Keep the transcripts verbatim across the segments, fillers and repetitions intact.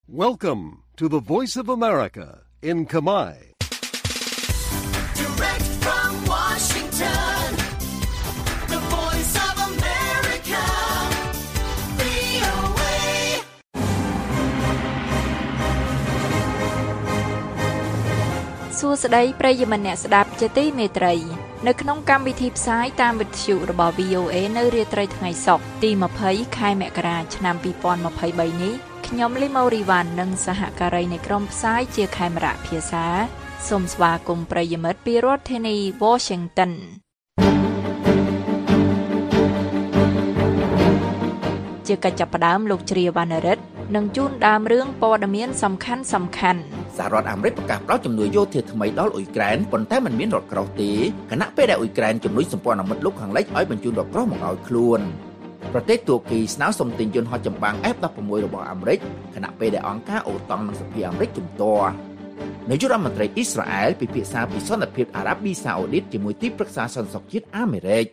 Welcome to the Voice of America in Khmer. Direct from Washington, the Voice of America, វី អូ เอសួស្តីប្រិយមិត្តអ្នកស្ដាប់ជាទីមេត្រីនៅក្នុងកម្មវិធីផ្សាយតាមវិទ្យុរបស់ វី អូ เอ នៅរាត្រីថ្ងៃសុក្រទី20ខែមករាឆ្នាំ2023នេះខ្ញុំលីម៉ូរីវ៉ាន់និងសហការីនៃក្រុមផ្សាយជាខេមរៈភាសាសូមស្វាគមន៍ប្រិយមិត្តពីរដ្ឋធានី Washington ជាកិច្ចចាប់ផ្ដើមលោកជ្រាវណ្ណរិទ្ធនឹងជូនដើមរឿងព័ត៌មានសំខាន់សំខាន់សហរដ្ឋអាមេរិកប្រកាសផ្តល់ជំនួយយោធាថ្មីដល់អ៊ុយក្រែនប៉ុន្តែមិនមានរថក្រោះទេខណៈពេលដែលអ៊ុយក្រែនជំនួយសម្ព័ន្ធមិត្តលោកខាងលិចឲ្យបញ្ជូនរថក្រោះមកឲ្យខ្លួនប្រទេសទួរគីស្នើសុំទិញយន្តហោះចម្បាំង អេហ្វ ដប់ប្រាំមួយ របស់អាមេរិកខណៈពេលដែលអង្គការអូតង់និងសភាអាមេរិកជំទាស់នាយករដ្ឋមន្ត្រីអ៊ីស្រាអែលពិភាក្សាពីសន្តិភាពអារ៉ាប៊ីសាអូឌីតជាមួយទីប្រឹក្សាសន្តិសុខជាតិអាមេរិក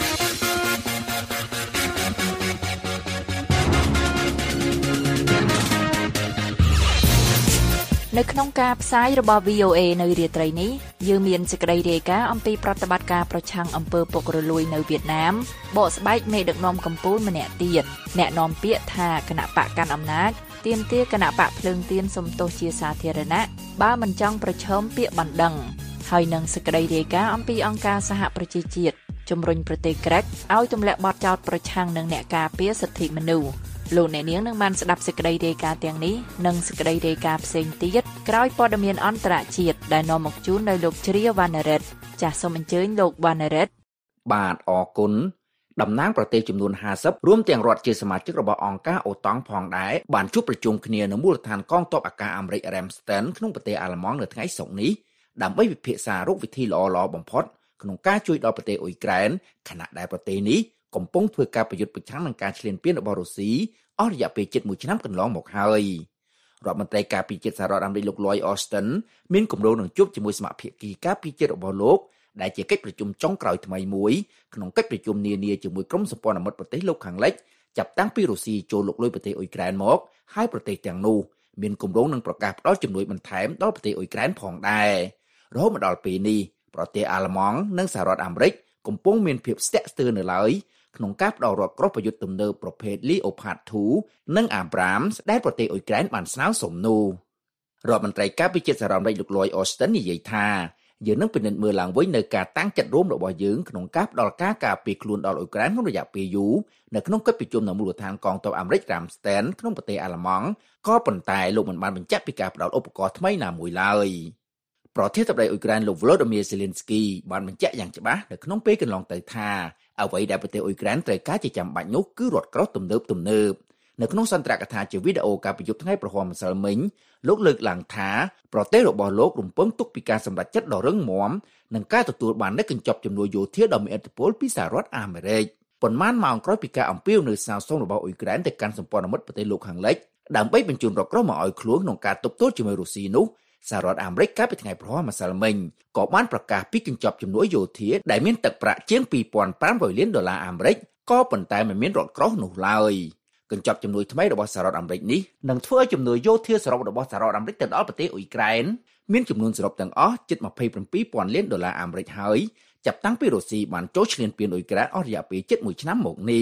នៅក្នុងការផ្សាយរបស់ វី អូ เอ នៅរាត្រីនេះយើងមានសេចក្តីរាយការណ៍អំពីប្រតិបត្តិការប្រឆាំងអំពើពុករលួយនៅវៀតណាមបកស្បែកមេដឹកនាំកម្ពុជាម្នាក់ទៀតអ្នកនាំពាក្យថាគណៈបកកាន់អំណាចទាមទារគណៈបកភ្លើងទៀនសំទោសជាសាធារណៈបើមិនចង់ប្រឈមពាក្យបណ្ដឹងហើយនឹងសេចក្តីរាយការណ៍អំពីអង្គការសហប្រជាជាតិជំរុញប្រទេសក្រិកឲ្យទម្លាក់បទចោទប្រឆាំងនឹងអ្នកការពារសិទ្ធិមនុស្សលោកអ្នកនាងនឹងបានស្ដាប់សេចក្តីរាយការណ៍ទាំងនេះនិងសេចក្តីរាយការណ៍ផ្សេងទៀតក្រោយព័ត៌មានអន្តរជាតិដែលនាំមកជូនដោយលោកជ្រាវណ្ណរិទ្ធចាសសូមអញ្ជើញលោកវណ្ណរិទ្ធបាទអរគុណតំណាងប្រទេសចំនួនห้าสิบរួមទាំងរដ្ឋជាសមាជិករបស់អង្គការអូតង់ផងដែរបានជួបប្រជុំគ្នានៅមូលដ្ឋានកងទ័ពអាកាសអាមេរិក Ramstein ក្នុងប្រទេសអាល្លឺម៉ង់នៅថ្ងៃសុក្រនេះដើម្បីពិភាក្សារកវិធីល្អៗបំផុតក្នុងការជួយដល់ប្រទេសអ៊ុយក្រែនខណៈដែលប្រទេសនេះកំពុងធ្វើការប្រយុទ្ធប្រឆាំងនឹងការឈ្លានពានរបស់រុស្ស៊ីអស់រយៈពេលជិតមួយឆ្នាំកន្លងមកហើយរដ្ឋមន្ត្រីការពារជាតិសហរដ្ឋអាមេរិកលោក Lloyd Austin មានគម្រោងនឹងជួបជាមួយសមាភាគីការពារជាតិរបស់លោកដែលជាកិច្ចប្រជុំចុងក្រោយថ្មីមួយក្នុងកិច្ចប្រជុំនានាជាមួយក្រុមសម្ព័ន្ធមិត្តប្រទេសលោកខាងលិចចាប់តាំងពីរុស្ស៊ីចូលលុកលុយប្រទេសអ៊ុយក្រែនមកហើយប្រទេសទាំងនោះមានគម្រោងនឹងប្រកាសផ្តល់ជំនួយបន្ថែមដល់ប្រទេសអ៊ុយក្រែនផងដែររហូតមកដល់ពេលនេះប្រទេសអាល្លឺម៉ង់និងសហរដ្ឋអាមេរិកកំពុងមានភាពស្ទាក់ស្ទើរនៅឡើយក្នុងការផ្តល់រថក្រោះប្រយុទ្ធទំនើបប្រភេទ Leopard ทู និង Abrams ដែលប្រទេសអ៊ុយក្រែនបានស្នើសុំនោះរដ្ឋមន្ត្រីការពារជាតិសហរដ្ឋអាមេរិកលោក Lloyd Austin និយាយថាយើងនឹងពិនិត្យមើលឡើងវិញនៅការតាំងចិត្តរួមរបស់យើងក្នុងការផ្តល់ការការពារខ្លួនដល់អ៊ុយក្រែនក្នុងរយៈពេលយូរនៅក្នុងកិច្ចប្រជុំនៅមូលដ្ឋានកងទ័ពអាមេរិក Ramstein ក្នុងប្រទេសអាល្លឺម៉ង់ក៏ប៉ុន្តែលោកមិនបានបញ្ជាក់ពីការផ្តល់ឧបករណ៍ថ្មីណាមួយឡើយប្រធានាធិបតីអ៊ុយក្រែនលោក Volodymyr Zelensky បានបញ្ជាក់យ៉ាងច្បាស់នៅក្នុងពេលកន្លងទៅថាអ្វីដែលប្រទេសអ៊ុយក្រែនត្រូវការជាចាំបាច់នោះគឺរថក្រោះទំនើបទំនើបនៅក្នុងសន្ទរកថាជាវីដេអូការប្រយុទ្ធថ្ងៃប្រហ័សម្សិលមិញលោកលើកឡើងថាប្រទេសរបស់លោករំពឹងទុកពីការសម្រេចចិត្តដ៏រឹងមាំនិងការទទួលបាននូវកញ្ចប់ជំនួយយោធាដ៏មានឥទ្ធិពលពីសហរដ្ឋអាមេរិកប៉ុន្មានម៉ោងក្រោយពីការអំពាវនាវសាងសង់របស់អ៊ុយក្រែនទៅកាន់សម្ព័ន្ធមិត្តប្រទេសលោកខាងលិចដើម្បីបញ្ជូនរថក្រោះមកឲ្យខ្លួនក្នុងការទប់ទល់ជាមួយរុស្ស៊ីនោះសហរដ្ឋអាមេរិកកាលពីថ្ងៃប្រហ័សម្សិលមិញក៏បានប្រកាសពីកញ្ចប់ជំនួយយោធាដែលមានទឹកប្រាក់ជាងពីរពាន់ប្រាំរយលានដុល្លារអាមេរិកក៏ប៉ុន្តែមិនមានរថក្រោះនោះឡើយកញ្ចប់ជំនួយថ្មីរបស់សហរដ្ឋអាមេរិកនេះនឹងធ្វើឲ្យជំនួយយោធាសរុបរបស់សហរដ្ឋអាមេរិកទៅដល់ប្រទេសអ៊ុយក្រែនមានចំនួនសរុបទាំងអស់ជិតยี่สิบเจ็ดពាន់លានដុល្លារអាមេរិកហើយចាប់តាំងពីរុស្ស៊ីបានចូលឈ្លានពានអ៊ុយក្រែនអស់រយៈពេលជិតមួយឆ្នាំមកនេះ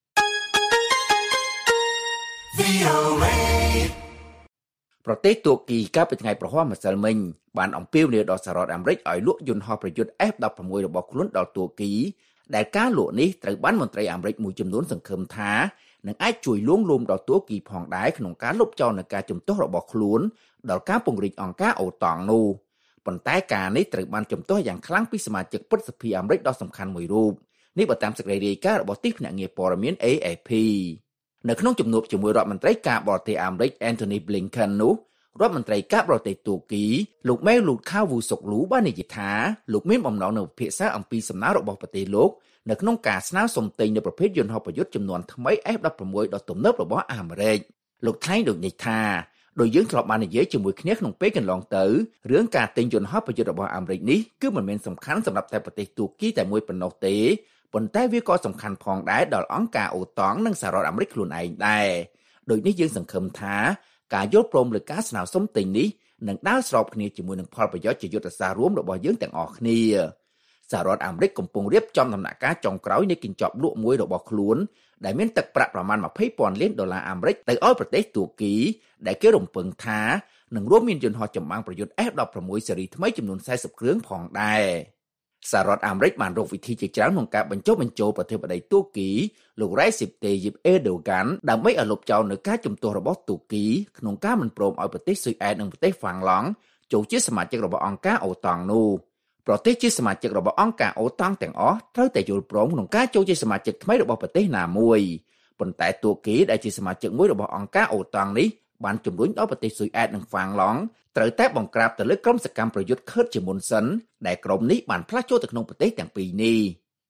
វី អូ เอប្រទេសទួរគីកាលពីថ្ងៃប្រហ័សម្សិលមិញបានអំពាវនាវដល់សហរដ្ឋអាមេរិកឲ្យលក់យន្តហោះប្រយុទ្ធ អេហ្វ ដប់ប្រាំមួយ របស់ខ្លួនដល់ទួរគីដែលការលក់នេះត្រូវបានមន្ត្រីអាមេរិកមួយចំនួនសង្ឃឹមថានឹងអាចជួយលួងលោមដល់ទួរគីផងដែរក្នុងការលុបចោលនូវការជំទាស់របស់ខ្លួនដល់ការពង្រីកអង្គការអូតង់នោះប៉ុន្តែការនេះត្រូវបានជំទាស់យ៉ាងខ្លាំងពីសមាជិកព្រឹទ្ធសភាអាមេរិកដ៏សំខាន់មួយរូបនេះបើតាមសេចក្តីរាយការណ៍របស់ទីភ្នាក់ងារព័ត៌មាន เอ เอฟ พี នៅក្នុងជំនួបជាមួយរដ្ឋមន្ត្រីការបរទេសអាមេរិក Antony Blinken នោះរដ្ឋមន្ត្រីការបរទេសទួរគីលោក Mevlut Cavusoglu បាននិយាយថាលោកមានបំណងនឹងពិភាក្សាអំពីសំណើរបស់ប្រទេសលោកនៅក្នុងការស្នើសុំទិញនូវប្រភេទយន្តហោះប្រយុទ្ធចំនួនថ្មី អេហ្វ ដប់ប្រាំមួយ ដ៏ទំនើបរបស់អាមេរិកលោកថ្លែងដូចនេះថាដោយយើងធ្លាប់បាននិយាយជាមួយគ្នាក្នុងពេលកន្លងទៅរឿងការទិញយន្តហោះប្រយុទ្ធរបស់អាមេរិកនេះគឺមិនមែនសំខាន់សម្រាប់តែប្រទេសទួរគីតែមួយប៉ុណ្ណោះទេប៉ុន្តែវាក៏សំខាន់ផងដែរដល់អង្គការអូតង់និងសហរដ្ឋអាមេរិកខ្លួនឯងដែរដូចនេះយើងសង្ឃឹមថាការយល់ព្រមលើការស្នើសុំទិញនេះនឹងដើរស្របគ្នាជាមួយនឹងផលប្រយោជន៍ជាយុទ្ធសាស្ត្ររួមរបស់យើងទាំងអស់គ្នាសហរដ្ឋអាមេរិកកំពុងរៀបចំដំណាក់កាលចុងក្រោយនៃកញ្ចប់លក់មួយរបស់ខ្លួនដែលមានទឹកប្រាក់ប្រមាណยี่สิบពាន់លានដុល្លារអាមេរិកទៅឲ្យប្រទេសទួរគីដែលគេរំពឹងថានឹងរួមមានយន្តហោះចម្បាំងប្រយុទ្ធ F สิบหก ស៊េរីថ្មីចំនួនสี่สิบគ្រឿងផងដែរសហរដ្ឋអាមេរិកបានរកវិធីជាច្រើនក្នុងការបញ្ចុះបញ្ចូលប្រធានាធិបតីទួរគីលោក Recep Tayyip Erdogan ដើម្បីឲ្យលុបចោលនូវការជំទាស់របស់ទួរគីក្នុងការមិនព្រមឲ្យប្រទេសស៊ុយអែតនិងប្រទេសហ្វាំងឡង់ចូលជាសមាជិករបស់អង្គការអូតង់នោះប្រទេសជាសមាជិករបស់អង្គការអូតង់ទាំងអស់ត្រូវតែយល់ព្រមក្នុងការចូលជាសមាជិកថ្មីរបស់ប្រទេសណាមួយប៉ុន្តែទួរគីដែលជាសមាជិកមួយរបស់អង្គការអូតង់នេះបានជំរុញដល់ប្រទេសស៊ុយអែតនិងហ្វាំងឡង់ត្រូវតែបង្ក្រាបទៅលើក្រុមសកម្មប្រយុទ្ធឃឺតជាមុនសិនដែលក្រុមនេះបានផ្លាស់ចូលទៅក្នុងប្រទេសទាំងពីរនេះ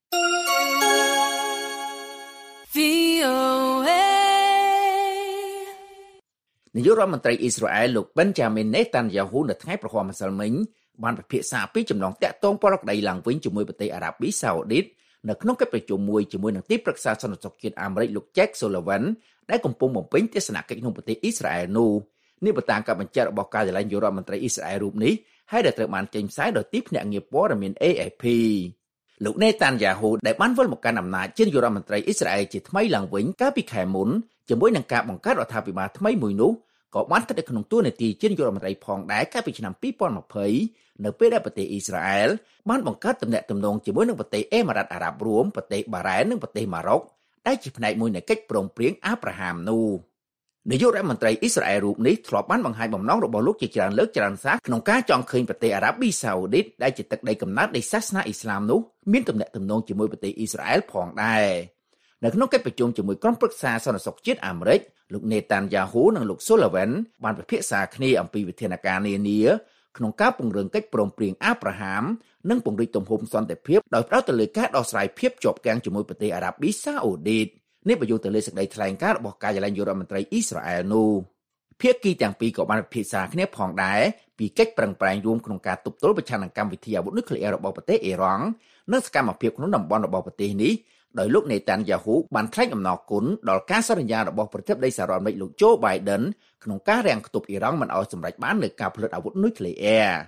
នាយករដ្ឋមន្ត្រីអ៊ីស្រាអែលលោក Benjamin Netanyahu នៅថ្ងៃប្រហ័សម្សិលមិញបានពិភាក្សាពីចំណងតាក់ទងប្រកក្តីឡើងវិញជាមួយប្រទេសអារ៉ាប៊ីសាអូឌីតនៅក្នុងកិច្ចប្រជុំមួយជាមួយនឹងទីប្រឹក្សាសន្តិសុខជាតិអាមេរិកលោក Jake Sullivan ដែលកំពុងបំពេញទស្សនកិច្ចក្នុងប្រទេសអ៊ីស្រាអែលនោះនេះបើតាមការបញ្ជាក់របស់ការិយាល័យនាយករដ្ឋមន្ត្រីអ៊ីស្រាអែលរូបនេះហើយដែលត្រូវបានចេញផ្សាយដោយទីភ្នាក់ងារព័ត៌មាន A F P លោក Netanyahu ដែលបានវិលមកកាន់អំណាចជានាយករដ្ឋមន្ត្រីអ៊ីស្រាអែលជាថ្មីឡើងវិញកាលពីខែមុនជាមួយនឹងការបង្កើតរដ្ឋាភិបាលថ្មីមួយនោះក៏បានស្ថិតនៅក្នុងតួនាទីជានាយករដ្ឋមន្ត្រីផងដែរកាលពីឆ្នាំยี่สิบยี่สิบនៅពេលដែលប្រទេសអ៊ីស្រាអែលបានបង្កើតទំនាក់ទំនងជាមួយនឹងប្រទេសអេម៉ារ៉ាត់អារ៉ាប់រួមប្រទេសបារ៉ែននិងប្រទេសម៉ារ៉ុកដែលជាផ្នែកមួយនៃកិច្ចព្រមព្រៀងអាប់រ៉ាហាមនោះនាយករដ្ឋមន្ត្រីអ៊ីស្រាអែលរូបនេះធ្លាប់បានបង្ហាញបំណងរបស់លោកជាច្រើនលើកច្រើនសារក្នុងការចង់ឃើញប្រទេសអារ៉ាប៊ីសាអូឌីតដែលជាទឹកដីកំណើតនៃសាសនាអ៊ីស្លាមនោះមានទំនាក់ទំនងជាមួយប្រទេសអ៊ីស្រាអែលផងដែរនៅក្នុងកិច្ចប្រជុំជាមួយក្រុមប្រឹក្សាសន្តិសុខជាតិអាមេរិកលោក Netanyahu និងលោក Sullivan បានពិភាក្សាគ្នាអំពីវិធានការនានាក្នុងការពង្រឹងកិច្ចព្រមព្រៀងអាប់រ៉ាហាមនិងពង្រីកទំហំសន្តិភាពដោយផ្ដោតទៅលើការដោះស្រាយភាពជាប់គាំងជាមួយប្រទេសអារ៉ាប៊ីសាអូឌីតនេះបញ្យល់ទៅលើសេចក្តីថ្លែងការណ៍របស់ការិយាល័យនាយករដ្ឋមន្ត្រីអ៊ីស្រាអែលនោះភាគីទាំងពីរក៏បានពិភាក្សាគ្នាផងដែរពីកិច្ចប្រឹងប្រែងរួមក្នុងការទប់ទល់ប្រឆាំងនឹងកម្មវិធីអាវុធនុយក្លេអ៊ែររបស់ប្រទេសអ៊ីរ៉ង់និងសកម្មភាពក្នុងតំបន់របស់ប្រទេសនេះដោយលោក Netanyahu បានថ្លែងអំណរគុណដល់ការសន្យារបស់ប្រធានាធិបតីសហរដ្ឋអាមេរិកលោក Joe Biden ក្នុងការរាំងខ្ទប់អ៊ីរ៉ង់មិនឲ្យសម្រេចបាននូវការផលិតអាវុធនុយក្លេអ៊ែរ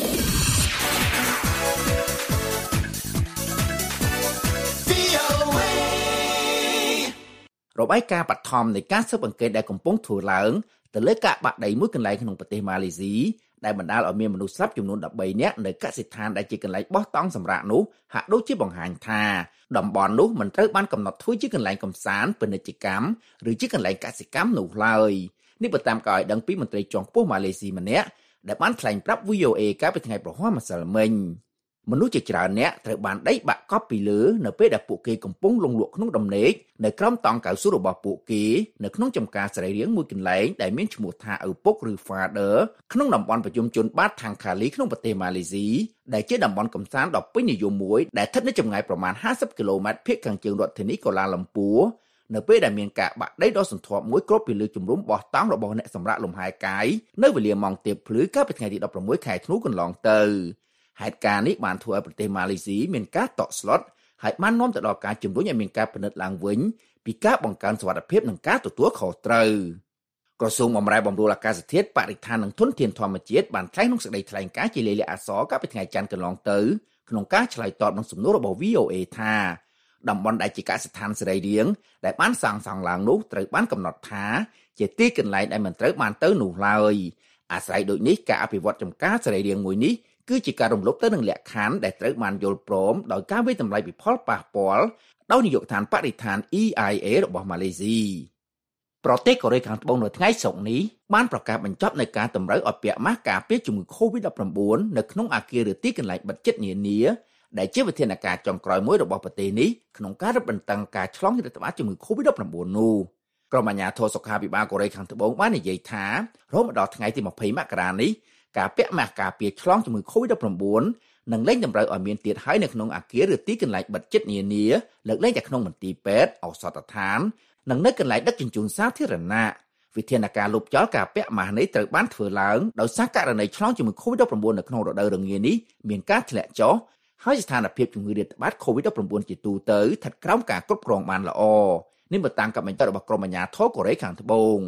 របាយការណ៍បឋមនៃការស៊ើបអង្កេតដែលកំពុងធ្វើឡើងទៅលើការបាក់ដីមួយកន្លែងក្នុងប្រទេសម៉ាឡេស៊ីដែលបណ្ដាលឲ្យមានមនុស្សស្លាប់ចំនួន13នាក់នៅកសិដ្ឋានដែលជាកន្លែងបោះតង់សម្រាកនោះហាក់ដូចជាបង្ហាញថាតំបន់នោះមិនត្រូវបានកំណត់ធ្វើជាកន្លែងកម្សាន្តពាណិជ្ជកម្មឬជាកន្លែងកសិកម្មនោះឡើយនេះបើតាមការឲ្យដឹងពីមន្ត្រីជាន់ខ្ពស់ម៉ាឡេស៊ីម្នាក់ដែលបានថ្លែងប្រាប់ V O A កាលពីថ្ងៃប្រហ័សម្សិលមិញមនុស្សជាច្រើនអ្នកត្រូវបានដេកបាក់កប់ពីលើនៅពេលដែលពួកគេកំពុងលង់លក់ក្នុងដំណេកនៅក្រោមតង់កៅស៊ូរបស់ពួកគេនៅក្នុងចំការសរីរាង្គមួយកន្លែងដែលមានឈ្មោះថាឪពុកឬ Father ក្នុងតំបន់ប្រជុំជនបាតខាងខាលីក្នុងប្រទេសម៉ាឡេស៊ីដែលជាតំបន់កម្សាន្តដ៏ពេញនិយមមួយដែលស្ថិតនៅចម្ងាយប្រមាណห้าสิบគីឡូម៉ែត្រភាគខាងជើងរដ្ឋធានីកូឡាឡាំពូនៅពេលដែលមានការបាក់ដីដ៏សន្ធាប់មួយគ្របពីលើជំរំបោះតង់របស់អ្នកសម្រាកលំហែកាយនៅវេលាម៉ោងទៀបភ្លឺកាលពីថ្ងៃទី16ខែធ្នូកន្លងទៅហេតុការណ៍នេះបានធ្វើឲ្យប្រទេសម៉ាឡេស៊ីមានការតក់ស្លុតហើយបាននាំទៅដល់ការជំរុញឲ្យមានការពិនិត្យឡើងវិញពីការបង្កើនសុវត្ថិភាពនិងការទទួលខុសត្រូវក្រសួងបម្រែបម្រួលអាកាសធាតុបរិស្ថាននិងធនធានធម្មជាតិបានថ្លែងក្នុងសេចក្តីថ្លែងការណ៍ជាលាយលក្ខណ៍អក្សរកាលពីថ្ងៃច័ន្ទកន្លងទៅក្នុងការឆ្លើយតបនឹងសំណួររបស់ V O A ថាតំបន់ដែលជាកសិដ្ឋានសរីរាង្គដែលបានសាងសង់ឡើងនោះត្រូវបានកំណត់ថាជាទីកន្លែងដែលមិនត្រូវបានទៅនោះឡើយអាស្រ័យដូចនេះការអភិវឌ្ឍចំការសរីរាង្គមួយនេះគឺជាការរំលោភទៅនឹងលក្ខខណ្ឌដែលត្រូវបានយល់ព្រមដោយការវិតម្លៃពីផលប៉ះពាល់ដោយនាយកដ្ឋានបរិស្ថាន E I A របស់ម៉ាឡេស៊ីប្រទេសកូរ៉េខាងត្បូងនៅថ្ងៃសុក្រនេះបានប្រកាសបញ្ចប់នូវការតម្រូវឲ្យពាក់ម៉ាស់ការពារជំងឺ COVID ដប់ប្រាំបួន នៅក្នុងអគារឬទីកន្លែងបិទជិតនានាដែលជាវិធានការចុងក្រោយមួយរបស់ប្រទេសនេះក្នុងការរឹតបន្តឹងការឆ្លងរាតត្បាតជំងឺ COVID ដប់ប្រាំបួន នោះក្រុមអាជ្ញាធរសុខាភិបាលកូរ៉េខាងត្បូងបាននិយាយថារហូតដល់ថ្ងៃទីยี่สิบមករានេះការពាក់ម៉ាស់ការពារឆ្លងជំងឺ COVID ដប់ប្រាំបួន នឹងលែងតម្រូវឲ្យមានទៀតហើយនៅក្នុងអគារឬទីកន្លែងបិទជិតនានាលើកលែងតែក្នុងមន្ទីរពេទ្យឱសថដ្ឋាននិងនៅកន្លែងដឹកជញ្ជូនសាធារណៈវិធានការលុបចោលការពាក់ម៉ាស់នេះត្រូវបានធ្វើឡើងដោយសារករណីឆ្លងជំងឺ COVID ដប់ប្រាំបួន នៅក្នុងរដូវរងានេះមានការធ្លាក់ចុះហើយស្ថានភាពជំងឺរាតត្បាត COVID ដប់ប្រាំបួន ជាទូទៅស្ថិតក្រោមការគ្រប់គ្រងបានល្អនេះបើតាមការបញ្ជាក់របស់ក្រុមអាជ្ញាធរកូរ៉េខាងត្បូង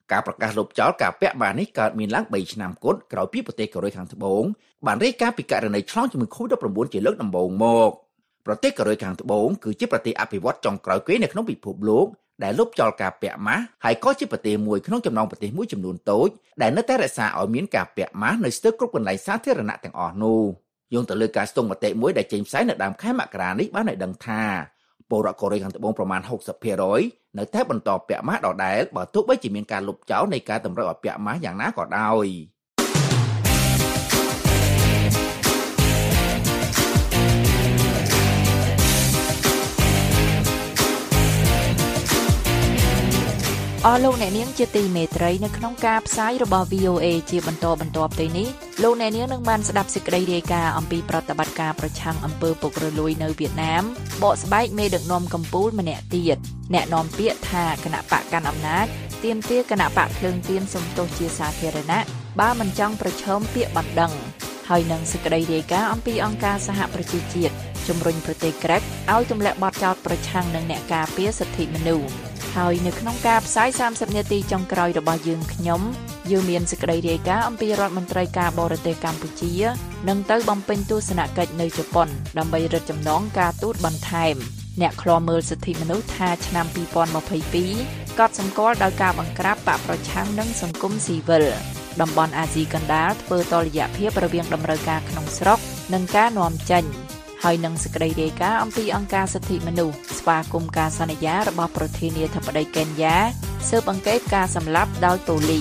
ការប្រកាសលុបចោលការពាក់បាននេះកើតមានឡើងបីឆ្នាំគត់ក្រោយពីប្រទេសកូរ៉េខាងត្បូងបានរាយការណ៍ពីករណីឆ្លងជំងឺ កូវីដ ដប់ប្រាំបួន ជាលើកដំបូងមកប្រទេសកូរ៉េខាងត្បូងគឺជាប្រទេសអភិវឌ្ឍន៍ចុងក្រោយគេនៅក្នុងពិភពលោកដែលលុបចោលការពាក់ម៉ាស់ហើយក៏ជាប្រទេសមួយក្នុងចំណោមប្រទេសមួយចំនួនតូចដែលនៅតែរក្សាឲ្យមានការពាក់ម៉ាស់នៅស្ទើរគ្រប់កន្លែងសាធារណៈទាំងអស់នោះយោងទៅលើការស្ទង់មតិមួយដែលចេញផ្សាយនៅដើមខែមករានេះបានឲ្យដឹងថាពលរដ្ឋកូរ៉េខាងត្បូងប្រមាណ ហុកសិបភាគរយ នៅតែបន្តពាក់ម៉ាស់ដដែលបើទោះបីជាមានការលុបចោលនៃការតម្រូវឲ្យពាក់ម៉ាស់យ៉ាងណាក៏ដោយអស់លោកអ្នកនាងជាទីមេត្រីនៅក្នុងការផ្សាយរបស់ វី អូ เอ ជាបន្តបន្ទាប់ទៅនេះលោកអ្នកនាងនឹងបានស្ដាប់សេចក្តីរាយការណ៍អំពីប្រតិបត្តិការប្រឆាំងអំពើពុករលួយនៅវៀតណាមបកស្បែកមេដឹកនាំកម្ពុជាម្នាក់ទៀតអ្នកនាំពាក្យថាគណៈបកកាន់អំណាចទាមទារគណៈបកភ្លើងទៀនសំទោសជាសាធារណៈបើមិនចង់ប្រឈមពាក្យបណ្ដឹងហើយនឹងសេចក្តីរាយការណ៍អំពីអង្គការសហប្រជាជាតិជំរុញប្រទេសក្រិកឲ្យទម្លាក់បទចោទប្រឆាំងនឹងអ្នកការពារសិទ្ធិមនុស្សហើយនៅក្នុងការផ្សាយសាមសិបនាទីចុងក្រោយរបស់យើងខ្ញុំយើងមានសេចក្តីរាយការណ៍អំពីរដ្ឋមន្ត្រីការបរទេសកម្ពុជានឹងទៅបំពេញទស្សនកិច្ចនៅជប៉ុនដើម្បីរឹតចំណងការទូតបន្ថែមអ្នកឃ្លាំមើលសិទ្ធិមនុស្សថាឆ្នាំពីរពាន់ម្ភៃពីរកត់សម្គាល់ដោយការបង្ក្រាបបកប្រឆាំងនឹងសង្គមស៊ីវិលតំបន់អាស៊ីកណ្ដាលធ្វើតលយៈភាពរវាងតម្រូវការក្នុងស្រុកនិងការនាំចេញហើយនឹងសេចក្តីរាយការណ៍អំពីអង្គការសិទ្ធិមនុស្សស្វាគមន៍ការសន្យារបស់ប្រធានាធិបតីកេនយ៉ាស៊ើបអង្កេតការសម្លាប់ដោយប៉ូលីស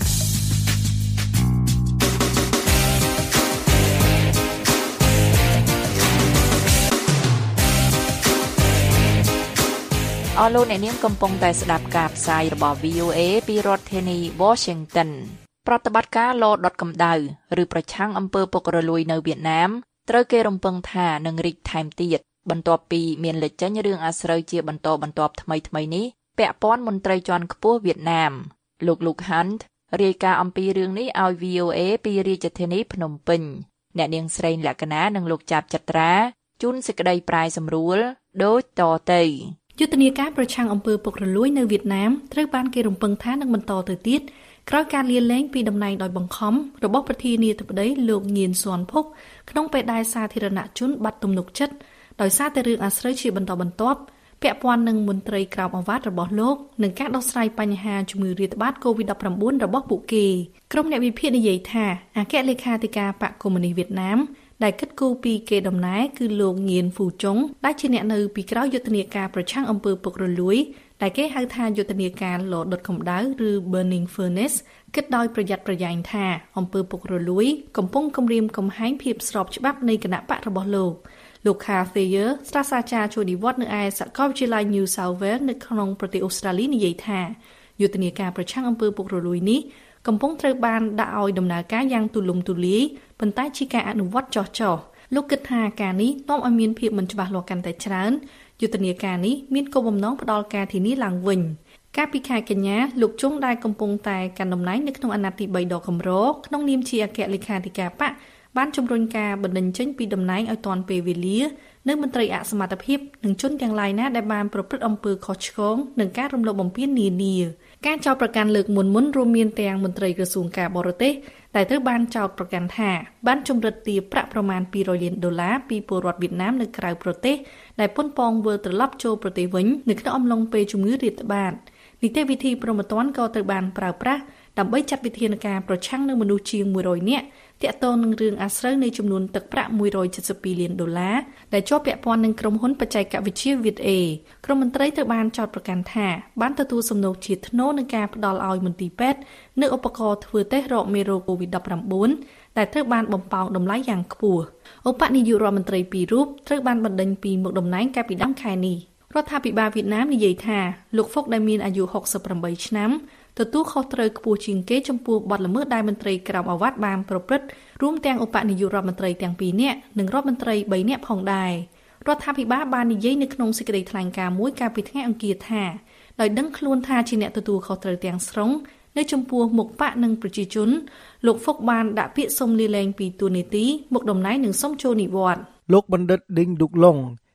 អស់លោកអ្នកនាងកំពុងតែស្ដាប់ការផ្សាយរបស់ វី អូ เอ ពីរដ្ឋធានី Washington ប្រតិបត្តិការឡដុតកម្ដៅឬប្រឆាំងអំពើពុករលួយនៅវៀតណាមត្រូវគេរំពឹងថានឹងរីកថែមទៀតបន្ទាប់ពីមានលេចចេញរឿងអាស្រូវជាបន្តបន្ទាប់ថ្មីថ្មីនេះពាក់ព័ន្ធមន្ត្រីជាន់ខ្ពស់វៀតណាមលោក Luke Hunt រាយការណ៍អំពីរឿងនេះឲ្យ វី អូ เอ ពីរាជធានីភ្នំពេញអ្នកនាងស្រីលក្ខណានិងលោកចាប់ចត្រាជូនសេចក្តីប្រាយសម្រួលដូចតទៅយុទ្ធនាការប្រឆាំងអំពើពុករលួយនៅវៀតណាមត្រូវបានគេរំពឹងថានឹងបន្តទៅទៀតក្រោយការលាលែងពីតំណែងដោយបង្ខំរបស់ប្រធានាធិបតីលោកញៀនស៊ុនភុកក្នុងពេលដែលសាធារណជនបាត់ទំនុកចិត្តដោយសារតែរឿងអាស្រូវជាបន្តបន្ទាប់ពាក់ព័ន្ធនឹងមន្ត្រីក្រមអាវ៉ាត់របស់លោកនិងការដោះស្រាយបញ្ហាជំងឺរាតត្បាត កូវីដ ដប់ប្រាំបួន របស់ពួកគេក្រុមអ្នកវិភាគនិយាយថាអគ្គលេខាធិការបកកុម្មុយនីសវៀតណាមដែលគិតគូរពីគេដំណើរគឺលោកញៀនហ្វូចុងដែលជាអ្នកនៅពីក្រោយយុទ្ធនាការប្រឆាំងអំពើពុករលួយដែលគេហៅថាយុទ្ធនាការឡដុតកម្ដៅឬ Burning Furnace គិតដោយប្រយ័ត្នប្រយែងថាអំពើពុករលួយកំពុងគំរាមកំហែងភាពស្របច្បាប់នៃគណៈបករបស់លោកលោក Carl Thayer សាស្ត្រាចារ្យជួយនិវត្តន៍នៅឯសាកលវិទ្យាល័យ New South Wales នៅក្នុងប្រទេសអូស្ត្រាលីនិយាយថាយុទ្ធនាការប្រឆាំងអំពើពុករលួយនេះកំពុងត្រូវបានដាក់ឲ្យដំណើរការយ៉ាងទូលំទូលាយប៉ុន្តែជាការអនុវត្តចោះចោះលោកគិតថាការនេះនាំឲ្យមានភាពមិនច្បាស់លាស់កាន់តែច្រើនយុទ្ធនាការនេះមានគោលបំណងផ្ដល់ការធានាឡើងវិញកាលពីខែកញ្ញាលោកជុងដែលកំពុងតែកាន់តំណែងនៅក្នុងអាណត្តិទីបីដ៏កម្រក្នុងនាមជាអគ្គលេខាធិការបកបានជំរុញការបណ្តេញចេញពីតំណែងឲ្យទាន់ពេលវេលានៅមន្ត្រីអសមត្ថភាពនិងជនទាំងឡាយណាដែលបានប្រព្រឹត្តអំពើខុសឆ្គងនិងការរំលោភបំពាននានាការចោទប្រកាន់លើកមុនមុនរួមមានទាំងមន្ត្រីក្រសួងការបរទេសដែលត្រូវបានចោទប្រកាន់ថាបានជំរិតទារប្រាក់ប្រមាណពីររយលានដុល្លារពីពលរដ្ឋវៀតណាមនៅក្រៅប្រទេសដែលប៉ុនប៉ងវិលត្រឡប់ចូលប្រទេសវិញនៅក្នុងអំឡុងពេលជំងឺរាតត្បាតនីតិវិធីព្រហ្មទណ្ឌក៏ត្រូវបានប្រើប្រាស់ដើម្បីចាត់វិធានការប្រឆាំងនឹងមនុស្សជាងមួយរយនាក់ទាក់ទងនឹងរឿងអាស្រូវនៃចំនួនទឹកប្រាក់មួយរយ칠십ពីរលានដុល្លារដែលជាប់ពាក់ព័ន្ធនឹងក្រុមហ៊ុនបច្ចេកវិទ្យា វីត เอ ក្រុមមន្ត្រីត្រូវបានចោទប្រកាន់ថាបានទទួលសំណូកជាធ្នូនឹងការផ្ដល់ឲ្យមន្ទីរពេទ្យនៅឧបករណ៍ធ្វើតេស្តរកមេរោគ កូវីដ ដប់ប្រាំបួន ដែលត្រូវបានបំផោងតម្លៃយ៉ាងខ្ពស់ឧបនាយករដ្ឋមន្ត្រីពីររូបត្រូវបានបណ្តេញពីមុខតំណែងកាលពីដើមខែនេះរដ្ឋាភិបាលវៀតណាមនិយាយថាលោកហ្វុកដែលមានអាយុហុកសិបប្រាំបីឆ្នាំទទួលខុសត្រូវខ្ពស់ជាងគេចំពោះបទល្មើសដែលមន្ត្រីក្រមអាវ៉ាត់បានប្រព្រឹត្តរួមទាំងឧបនាយករដ្ឋមន្ត្រីទាំងពីរនាក់និងរដ្ឋមន្ត្រីបីនាក់ផងដែររដ្ឋាភិបាលបាននិយាយនៅក្នុងសេចក្តីថ្លែងការណ៍មួយកាលពីថ្ងៃអង្គារថាដោយដឹងខ្លួនថាជាអ្នកទទួលខុសត្រូវទាំងស្រុងនៅចំពោះមុខបកនិងប្រជាជនលោកហ្វុកបានដាក់ពាក្យសុំលាលែងពីតួនាទីមុខតំណែងនិងសុំចូលនិវត្តន៍លោកបណ្ឌិតឌីងឌុកឡុង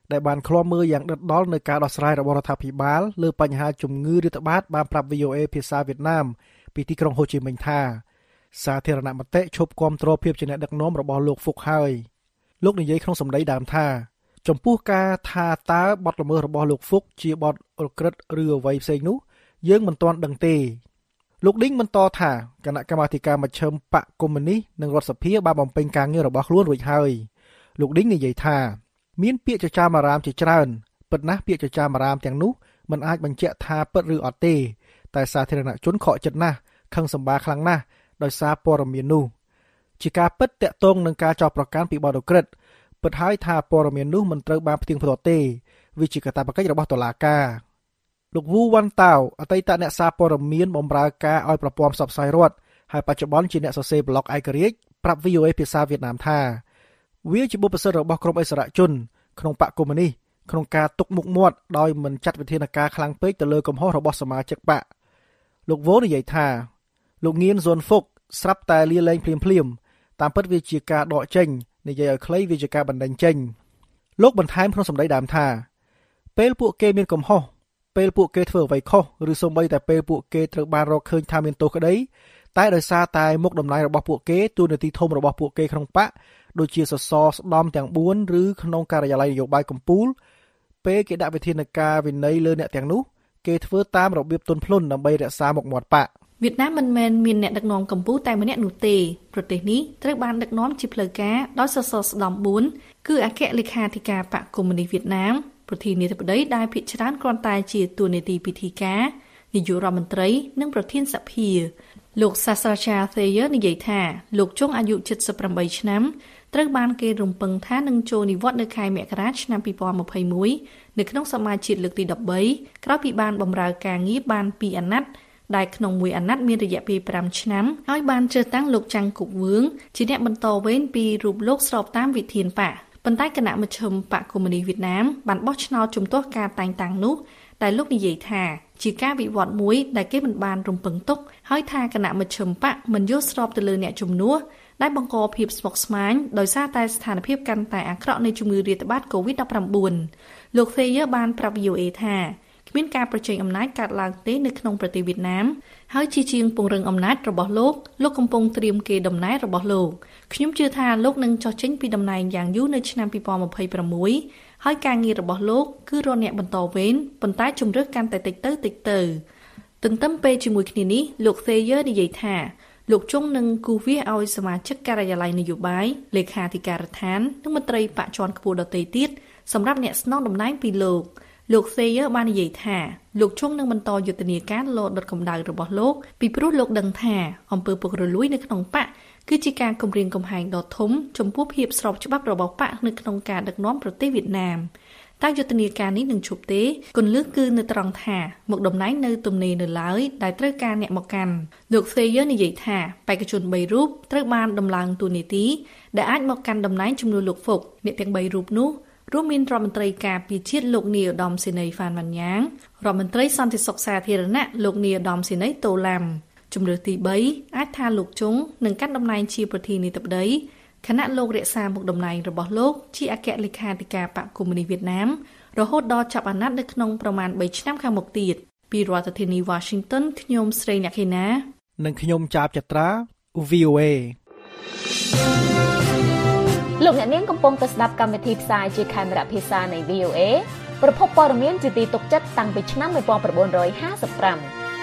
ដែលបានឃ្លាំមើលយ៉ាងដិតដល់នៅការដោះស្រាយរបស់រដ្ឋាភិបាលលើបញ្ហាជំងឺរាតត្បាតបានប្រាប់ វី អូ เอ ភាសាវៀតណាមពីទីក្រុងហូជីមិញថាសាធារណមតិឈប់គាំទ្រភាពជាអ្នកដឹកនាំរបស់លោកហ្វុកហើយលោកនិយាយក្នុងសម្ដីដើមថាចំពោះការថាតើបទល្មើសរបស់លោកហ្វុកជាបទឧក្រិដ្ឋឬអ្វីផ្សេងនោះយើងមិនទាន់ដឹងទេលោកឌីងបន្តថាគណៈកម្មាធិការមជ្ឈិមបកកុម្មុយនីសនិងរដ្ឋសភាបានបំពេញការងាររបស់ខ្លួនរួចហើយលោកឌីងនិយាយថាមានពាក្យចចាមអារាមជាច្រើនពិតណាស់ពាក្យចចាមអារាមទាំងនោះមិនអាចបញ្ជាក់ថាពិតឬអត់ទេតែសាធារណជនខកចិត្តណាស់ខឹងសម្បាខ្លាំងណាស់ដោយសារព័ត៌មាននោះជាការពិតតាក់ទងនឹងការចោទប្រកាន់ពីបទឧក្រិដ្ឋពិតហើយថាព័ត៌មាននោះមិនត្រូវបានផ្ទៀងផ្ទាត់ទេវាជាកាតព្វកិច្ចរបស់តុលាការលោកវូវ៉ាន់តាវអតីតអ្នកសារព័ត៌មានបម្រើការឲ្យប្រព័ន្ធផ្សព្វផ្សាយរដ្ឋហើយបច្ចុប្បន្នជាអ្នកសរសេរប្លុកឯករាជ្យប្រាប់ វី អូ เอ ភាសាវៀតណាមថាវាជាបុព្វសិទ្ធិរបស់ក្រុមអិសរាជជនក្នុងបកកុម្មុយនីសក្នុងការទុកមុខមាត់ដោយមិនចាត់វិធានការខ្លាំងពេកទៅលើកំហុសរបស់សមាជិកបកលោកវ៉ូនិយាយថាលោកងៀនស៊ុនហ្វុកស្រាប់តែលាលែងភ្លាមភ្លាមតាមពិតវាជាការដកចេញនិយាយឲ្យខ្លីវាជាការបណ្តេញចេញលោកបន្ថែមក្នុងសម្ដីដើមថាពេលពួកគេមានកំហុសពេលពួកគេធ្វើអ្វីខុសឬសូម្បីតែពេលពួកគេត្រូវបានរកឃើញថាមានទោសក្តីតែដោយសារតែមុខតំណែងរបស់ពួកគេទូនាទីធំរបស់ពួកគេក្នុងបកដូចជាសសរស្ដំទាំងបួនឬក្នុងការិយាល័យនយោបាយកំពូលពេលគេដាក់វិធានការវិន័យលើអ្នកទាំងនោះគេធ្វើតាមរបៀបទន់ភ្លន់ដើម្បីរក្សាមុខមាត់បកវៀតណាមមិនមែនមានអ្នកដឹកនាំកម្ពុជាតែម្នាក់នោះទេប្រទេសនេះត្រូវបានដឹកនាំជាផ្លូវការដោយសសរស្ដំបួនគឺអគ្គលេខាធិការបកកុម្មុយនីសវៀតណាមប្រធានាធិបតីដែលភាគច្រើនគ្រាន់តែជាតួនាទីពិធីការនាយករដ្ឋមន្ត្រីនិងប្រធានសភាលោកសាស្ត្រាចារ្យ Thayer និយាយថាលោកជុងអាយុ七十八ឆ្នាំត្រូវបានគេរំពឹងថានឹងចូលនិវត្តន៍នៅខែមករាឆ្នាំពីរពាន់ម្ភៃមួយនៅក្នុងសមាជជាតិលើកទីដប់បីក្រោយពីបានបម្រើការងារបានពីរអាណត្តិដែលក្នុងមួយអាណត្តិមានរយៈពេលប្រាំឆ្នាំហើយបានជ្រើសតាំងលោកចាំងគុកវឿងជាអ្នកបន្តវេនពីរូបលោកស្របតាមវិធានបកប៉ុន្តែគណៈមជ្ឈិមបកកុម្មុយនីសវៀតណាមបានបោះឆ្នោតជំទាស់ការតែងតាំងនោះដែលលោកនិយាយថាជាការវិវត្តមួយដែលគេមិនបានរំពឹងទុកហើយថាគណៈមជ្ឈិមបកមិនយល់ស្របទៅលើអ្នកជំនួសដែលបង្កភាពស្មុគស្មាញដោយសារតែស្ថានភាពកាន់តែអាក្រក់នៃជំងឺរាតត្បាត កូវីដ ដប់ប្រាំបួន លោក Thayer បានប្រាប់ វី អូ เอ ថាគ្មានការប្រជែងអំណាចកើតឡើងទេនៅក្នុងប្រទេសវៀតណាមហើយជាជាងពង្រឹងអំណាចរបស់លោកលោកកំពុងត្រៀមគេដំណែងរបស់លោកខ្ញុំជឿថាលោកនឹងចោះចេញពីតំណែងយ៉ាងយូរនៅឆ្នាំពីរពាន់ម្ភៃប្រាំមួយហើយការងាររបស់លោកគឺរកអ្នកបន្តវេនប៉ុន្តែជំរឿសកាន់តែតិចទៅតិចទៅទន្ទឹមពេលជាមួយគ្នានេះលោក Thayer និយាយថាលោកជុងនឹងគូវាឲ្យសមាជិកការិយាល័យនយោបាយលេខាធិការដ្ឋាននិងមន្ត្រីបកជាន់ខ្ពស់ដទៃទៀតសម្រាប់អ្នកស្នងតំណែងពីលោកលោក Thayer បាននិយាយថាលោកជុងនឹងបន្តយុទ្ធនាការលោដុតកម្ដៅរបស់លោកពីព្រោះលោកដឹងថាអំពើពុករលួយនៅក្នុងបកគឺជាការគំរាមកំហែងដ៏ធំចំពោះភាពស្របច្បាប់របស់បកនៅក្នុងការដឹកនាំប្រទេសវៀតណាមតែយុទ្ធនាការនេះនឹងឈប់ទេគន្លឹះគឺនៅត្រង់ថាមុខតំណែងនៅទំនេរនៅឡើយដែលត្រូវការអ្នកមកកាន់លោក Thayer និយាយថាបេក្ខជនបីរូបត្រូវបានដំឡើងតួនាទីដែលអាចមកកាន់តំណែងជំនួសលោកហ្វុកអ្នកទាំងបីរូបនោះរួមមានរដ្ឋមន្ត្រីការពារជាតិលោកនីឧត្តមសេនីយ៍ហ្វានវ៉ាន់យ៉ាងរដ្ឋមន្ត្រីសន្តិសុខសាធារណៈលោកនីឧត្តមសេនីយ៍តូឡាំជំរឿសទីបីអាចថាលោកជុងនឹងកាន់តំណែងជាប្រធានាធិបតីខណៈលោករក្សាមុខតំណែងរបស់លោកជាអគ្គលេខាធិការបកកុម្មុយនីសវៀតណាមរហូតដល់ចាប់អាណត្តិនៅក្នុងប្រមាណបីឆ្នាំខាងមុខទៀតពីរដ្ឋធានី Washington ខ្ញុំស្រីអ្នកខេណានិងខ្ញុំចាបចត្រា វី អូ เอលោកអ្នកនាងកំពុងតែស្ដាប់កម្មវិធីផ្សាយជាខេមរៈភាសានៃ វី អូ เอ ប្រភពព័ត៌មានជាទីទុកចិត្តតាំងពីឆ្នាំmột nghìn chín trăm năm mươi lăm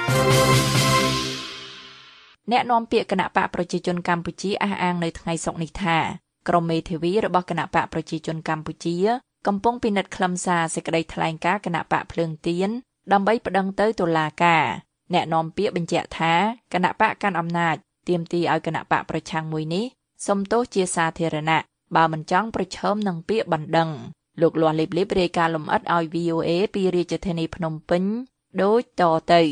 អ្នកនាំពាក្យគណៈបកប្រជាជនកម្ពុជាអះអាងនៅថ្ងៃសុក្រនេះថាក្រុមមេធាវីរបស់គណៈបកប្រជាជនកម្ពុជាកំពុងពិនិត្យខ្លឹមសារសេចក្តីថ្លែងការណ៍គណៈបកភ្លើងទៀនដើម្បីប្តឹងទៅតុលាការអ្នកនាំពាក្យបញ្ជាក់ថាគណៈបកកាន់អំណាចទាមទារឲ្យគណៈបកប្រឆាំងមួយនេះសុំទោសជាសាធារណៈបើមិនចង់ប្រឈមនឹងពាក្យបណ្ដឹងលោកលាស់លេបលេបរាយការណ៍លម្អិតឲ្យ វី អូ เอ ពីរាជធានីភ្នំពេញដូចតទៅ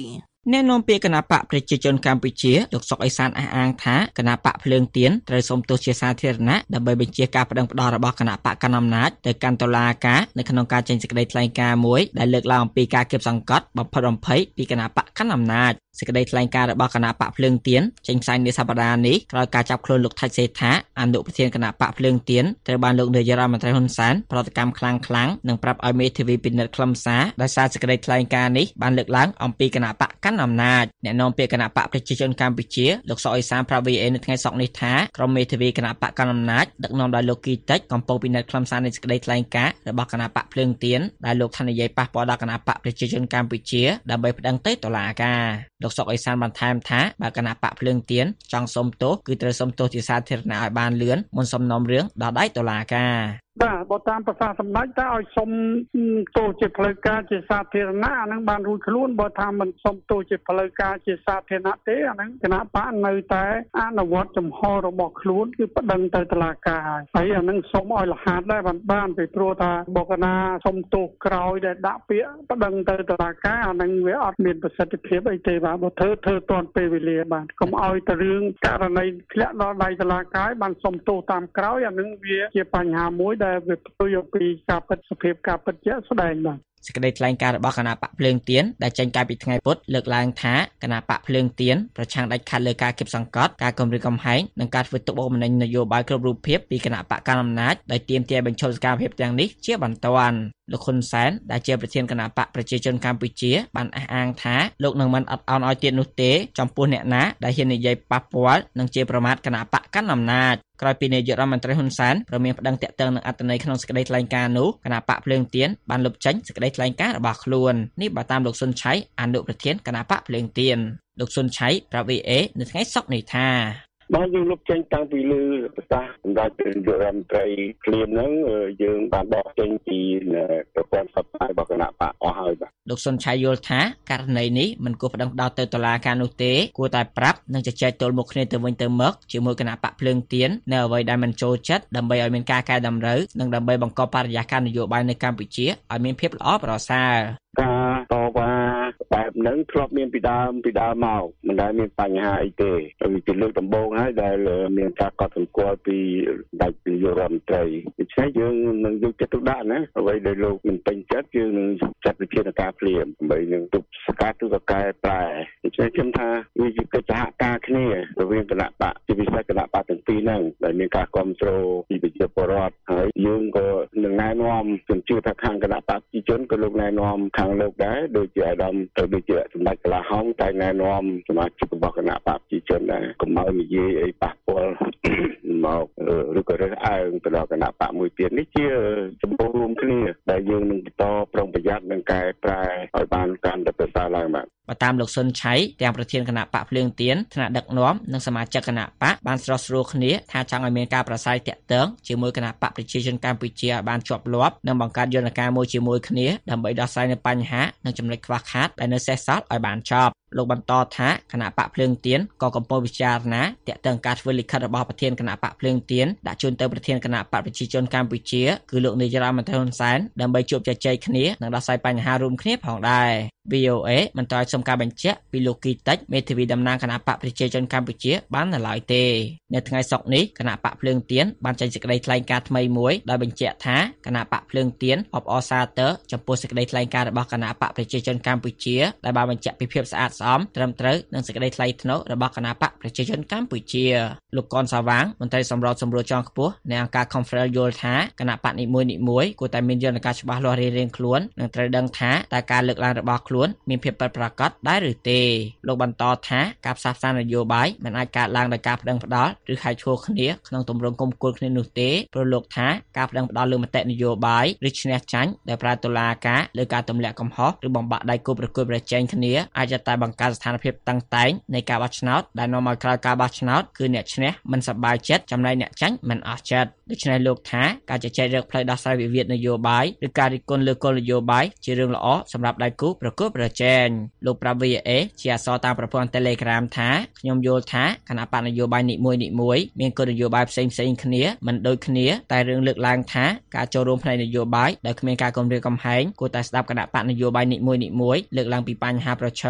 អ្នកនាំពាក្យគណៈបកប្រជាជនកម្ពុជាលោកសុកអេសានអះអាងថាគណៈបកភ្លើងទៀនត្រូវសុំទោសជាសាធារណៈដើម្បីបញ្ជាការប្តឹងផ្តល់របស់គណៈបកកណ្ដាលអំណាចទៅកាន់តុលាការនៅក្នុងការចេញសេចក្តីថ្លែងការណ៍មួយដែលលើកឡើងអំពីការគៀបសង្កត់បំផិតបំភ័យពីគណៈបកកណ្ដាលអំណាចសេចក្តីថ្លែងការណ៍របស់គណៈបកភ្លើងទៀនចេញផ្សាយនាសប្តាហ៍នេះក្រោយការចាប់ខ្លួនលោកថាច់សេដ្ឋាអនុប្រធានគណៈបកភ្លើងទៀនត្រូវបានលោកនាយរដ្ឋមន្ត្រីហ៊ុនសែនប្រតិកម្មខ្លាំងខ្លាំងនិងប្រាប់ឲ្យមេធាវីពិនិត្យខ្លឹមសារដោយសារសេចក្តីថ្លែងការណ៍នេះបានលើកឡើងអំពីគណៈបកកណ្ដាលអំណាចអ្នកនាំពាក្យគណៈបកប្រជាជនកម្ពុជាលោកសុកអេសានប្រាប់ វី អូ អេ នៅថ្ងៃសុក្រនេះថាក្រុមមេធាវីគណៈបកកណ្ដាលអំណាចដឹកនាំដោយលោកគីតិចកំពុងពិនិត្យខ្លឹមសារនៃសេចក្តីថ្លែងការណ៍របស់គណៈបកភ្លើងទៀនដែលលោកថានិយាយប៉ះពាល់ដល់គណៈបកប្រជាជនកម្ពុជាដើម្បីប្តឹងទៅតុលាការលោកសុកអេសានបានថែមថាបើគណៈបកភ្លើងទៀនចង់សុំទោសគឺត្រូវសុំទោសជាសាធារណៈឲ្យបានលឿនមុនសំណុំរឿងដល់ដៃតុលាការបាទបើតាមប្រសាសម្ដេចតែឲ្យសុំទោសជាផ្លូវការជាសាធារណៈអានឹងបានរួចខ្លួនបើថាមិនសុំទោសជាផ្លូវការជាសាធារណៈទេអានឹងគណៈបកនៅតែអនុវត្តចំហរបស់ខ្លួនគឺប្តឹងទៅតុលាការហើយអានឹងសុំឲ្យលហាត់ដែរបានបានពីព្រោះថាបើកណាសុំទោសក្រោយដែលដាក់ពាក្យប្តឹងទៅតុលាការអានឹងវាអត់មានប្រសិទ្ធភាពអីទេបាទបើធ្វើធ្វើទាន់ពេលវេលាបាទកុំឲ្យទៅរឿងករណីធ្លាក់ដល់ដៃតុលាការបានសុំទោសតាមក្រោយអានឹងវាជាបញ្ហាមួយដែលវាផ្ទុយអំពីការពិតសភាពការពិតជាក់ស្ដែងបាទសេចក្តីថ្លែងការណ៍របស់គណៈបកភ្លើងទៀនដែលចេញកាលពីថ្ងៃពុធលើកឡើងថាគណៈបកភ្លើងទៀនប្រឆាំងដាច់ខាតលើការគៀបសង្កត់ការគំរាមកំហែងនិងការធ្វើទុកបុកម្នេញនយោបាយគ្រប់រូបភាពពីគណៈបកកណ្ដាលអំណាចដោយទាមទារបញ្ឈប់សកម្មភាពទាំងនេះជាបន្ទាន់លោកហ៊ុនសែនដែលជាប្រធានគណៈបកប្រជាជនកម្ពុជាបានអះអាងថាលោកនឹងមិនអត់ឱនឲ្យទៀតនោះទេចំពោះអ្នកណាដែលហ៊ាននិយាយប៉ះពាល់និងជាប្រមាថគណៈបកកណ្ដាលអំណាចក្រោយពីនាយករដ្ឋមន្ត្រីហ៊ុនសែនប្រមានប្តឹងតាក់ទងនឹងអត្ថន័យក្នុងសេចក្តីថ្លែងការណ៍នោះគណៈបកភ្លើងទៀនបានលុបចេញសេចក្តីថ្លែងការណ៍របស់ខ្លួននេះបើតាមលោកសុនឆៃអនុប្រធានគណៈបកភ្លើងទៀនលោកសុនឆៃប្រាប់ វី អូ អេ នៅថ្ងៃសុក្រនេះថាបានយើងលុបចេញតាំងពីលើប្រសាសន៍សម្រាប់នាយករដ្ឋមន្ត្រីភ្លាមហ្នឹងយើងបានបកចេញពីប្រព័ន្ធផ្សព្វផ្សាយរបស់គណៈបកអស់ហើយបាទលោកសុនឆៃយល់ថាករណីនេះមិនគួរប្តឹងផ្តោតទៅតុលាការនោះទេគួរតែប្រាប់និងជជែកទល់មុខគ្នាទៅវិញទៅមកជាមួយគណៈបកភ្លើងទៀននៅអ្វីដែលមិនចូលចិត្តដើម្បីឲ្យមានការកែតម្រូវនិងដើម្បីបង្កបរិយាកាសនយោបាយនៅកម្ពុជាឲ្យមានភាពល្អប្រសើរការតវ៉ាបែបហ្នឹងធ្លាប់មានពីដើមពីដើមមកមិនដែលមានបញ្ហាអីទេវាជាលើកដំបូងហើយដែលមានការកត់សម្គាល់ពីដាច់នាយករដ្ឋមន្ត្រីដូច្នេះយើងនឹងយកចិត្តទុកដាក់ណាអ្វីដែលលោកមិនពេញចិត្តយើងនឹងចាត់វិធានការភ្លាមដើម្បីនឹងទប់ស្កាត់ឬក៏កែប្រែដូច្នេះខ្ញុំថាវាជាកិច្ចសហការគ្នារវាងគណៈបកជាពិសេសគណៈបកទាំងពីរហ្នឹងដែលមានការគ្រប់គ្រងពីប្រជាពលរដ្ឋហើយយើងក៏នឹងណែនាំជំនឿថាខាងគណៈបកប្រជាជនក៏លោកណែនាំខាងលោកដែរដូចជាអាដាមទៅដូចជាសម្ដេចកលាហោមតែណែនាំសមាជិករបស់គណៈបកប្រជាជនដែរកុំឲ្យនិយាយអីប៉ះពាល់មកឬក៏រើសអើងទៅដល់គណៈបកមួយទៀតនេះជាចំពោះរួមគ្នាដែលយើងនឹងបន្តប្រុងប្រយ័ត្ននិងកែប្រែឲ្យបានកាន់តែប្រសើរឡើងបាទបើតាមលោកសុនឆៃទាំងប្រធានគណៈបកភ្លើងទៀនថ្នាក់ដឹកនាំនិងសមាជិកគណៈបកបានស្រោះស្រួលគ្នាថាចង់ឲ្យមានការប្រស័យតាក់ទងជាមួយគណៈបកប្រជាជនកម្ពុជាឲ្យបានជាប់លាប់និងបង្កើតយន្តការមួយជាមួយគ្នាដើម្បីដោះស្រាយនូវបញ្ហានិងចំណុចខ្វះខាតដែលនៅសេសសល់ឲ្យបានចប់លោកបន្តថាគណៈបកភ្លើងទៀនក៏កំពុងពិចារណាតាក់ទងការធ្វើលិខិតរបស់ប្រធានគណៈបកភ្លើងទៀនដាក់ជូនទៅប្រធានគណៈបកប្រជាជនកម្ពុជាគឺលោកនាយរដ្ឋមន្ត្រីហ៊ុនសែនដើម្បីជួបជជែកគ្នានិងដោះស្រាយបញ្ហារួមគ្នាផងដែរ វី អូ អេ មិនត្រូវសុំការបញ្ជាក់ពីលោកគីតិចមេធាវីតំណាងគណៈបកប្រជាជនកម្ពុជាបាននៅឡើយទេនៅថ្ងៃសុក្រនេះគណៈបកភ្លើងទៀនបានចេញសេចក្តីថ្លែងការណ៍ថ្មីមួយដោយបញ្ជាក់ថាគណៈបកភ្លើងទៀនអបអរសាទរចំពោះសេចក្តីថ្លែងការណ៍របស់គណៈបកប្រជាជនកម្ពុជាដែលបានបញ្ជាក់ពីភាពស្អាតស្អំត្រឹមត្រូវនិងសេចក្តីថ្លៃថ្នូររបស់គណៈបកប្រជាជនកម្ពុជាលោកកនសាវាងមន្ត្រីសម្របសម្រួលជាន់ខ្ពស់នៃអង្គការ Conference យល់ថាគណៈបកនីមួយៗគួរតែមានយន្តការច្បាស់លាស់រៀងៗខ្លួននិងត្រូវដឹងថាតើការលើកឡើងរបស់ខ្លួនមានភាពពិតប្រាកដដែរឬទេលោកបន្តថាការផ្សះផ្សាននយោបាយមិនអាចកើតឡើងដោយការប្តឹងផ្តល់ឬហែកឈរគ្នាក្នុងទម្រង់គុំគួនគ្នានោះទេព្រោះលោកថាការប្តឹងផ្តល់លើមតិនយោបាយឬឈ្នះចាញ់ដែលប្រើតុលាការលើការទម្លាក់កំហុសឬបំបាក់ដៃគូប្រកួតប្រជែងគ្នាអាចតែបង្កើតស្ថានភាពតាំងតែងនៃការបោះឆ្នោតដែលនាំឲ្យក្រោយការបោះឆ្នោតគឺអ្នកឈ្នះមិនសប្បាយចិត្តចំណែកអ្នកចាញ់មិនអស់ចិត្តដូច្នេះលោកថាការជជែករកផ្លូវដោះស្រាយវិវាទនយោបាយឬការរិះគន់លើគោលនយោបាយជារឿងល្អសម្រាប់ដៃគូប្រកួតប្រជែងលោកប្រាប់ វី អូ អេ ជាអក្សរតាមប្រព័ន្ធ Telegram ថាខ្ញុំយល់ថាគណៈបកនយោបាយនីមួយៗមានគោលនយោបាយផ្សេងៗគ្នាមិនដូចគ្នាតែរឿងលើកឡើងថាការចូលរួមផ្នែកនយោបាយដោយគ្មានការគំរាមកំហែងគួរតែស្ដាប់គណៈបកនយោបាយនីមួយៗលើកឡើងពីបញ្ហាប្រឈមនិងទ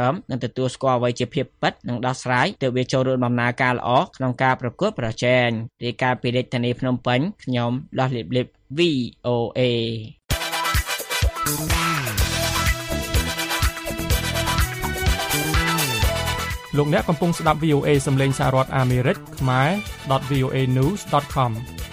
ទទួលស្គាល់អ្វីជាភាពពិតនិងដោះស្រាយទើបវាចូលរួមដំណើរការល្អក្នុងការប្រកួតប្រជែងរាយការណ៍ពីរាជធានីភ្នំពេញខ្ញុំដោះលៀបលៀប វី អូ เอលោកអ្នកកំពុងស្ដាប់ វី អូ เอ សំឡេងសហរដ្ឋអាមេរិកខ្មែរ .វី អូ เอ news ដត com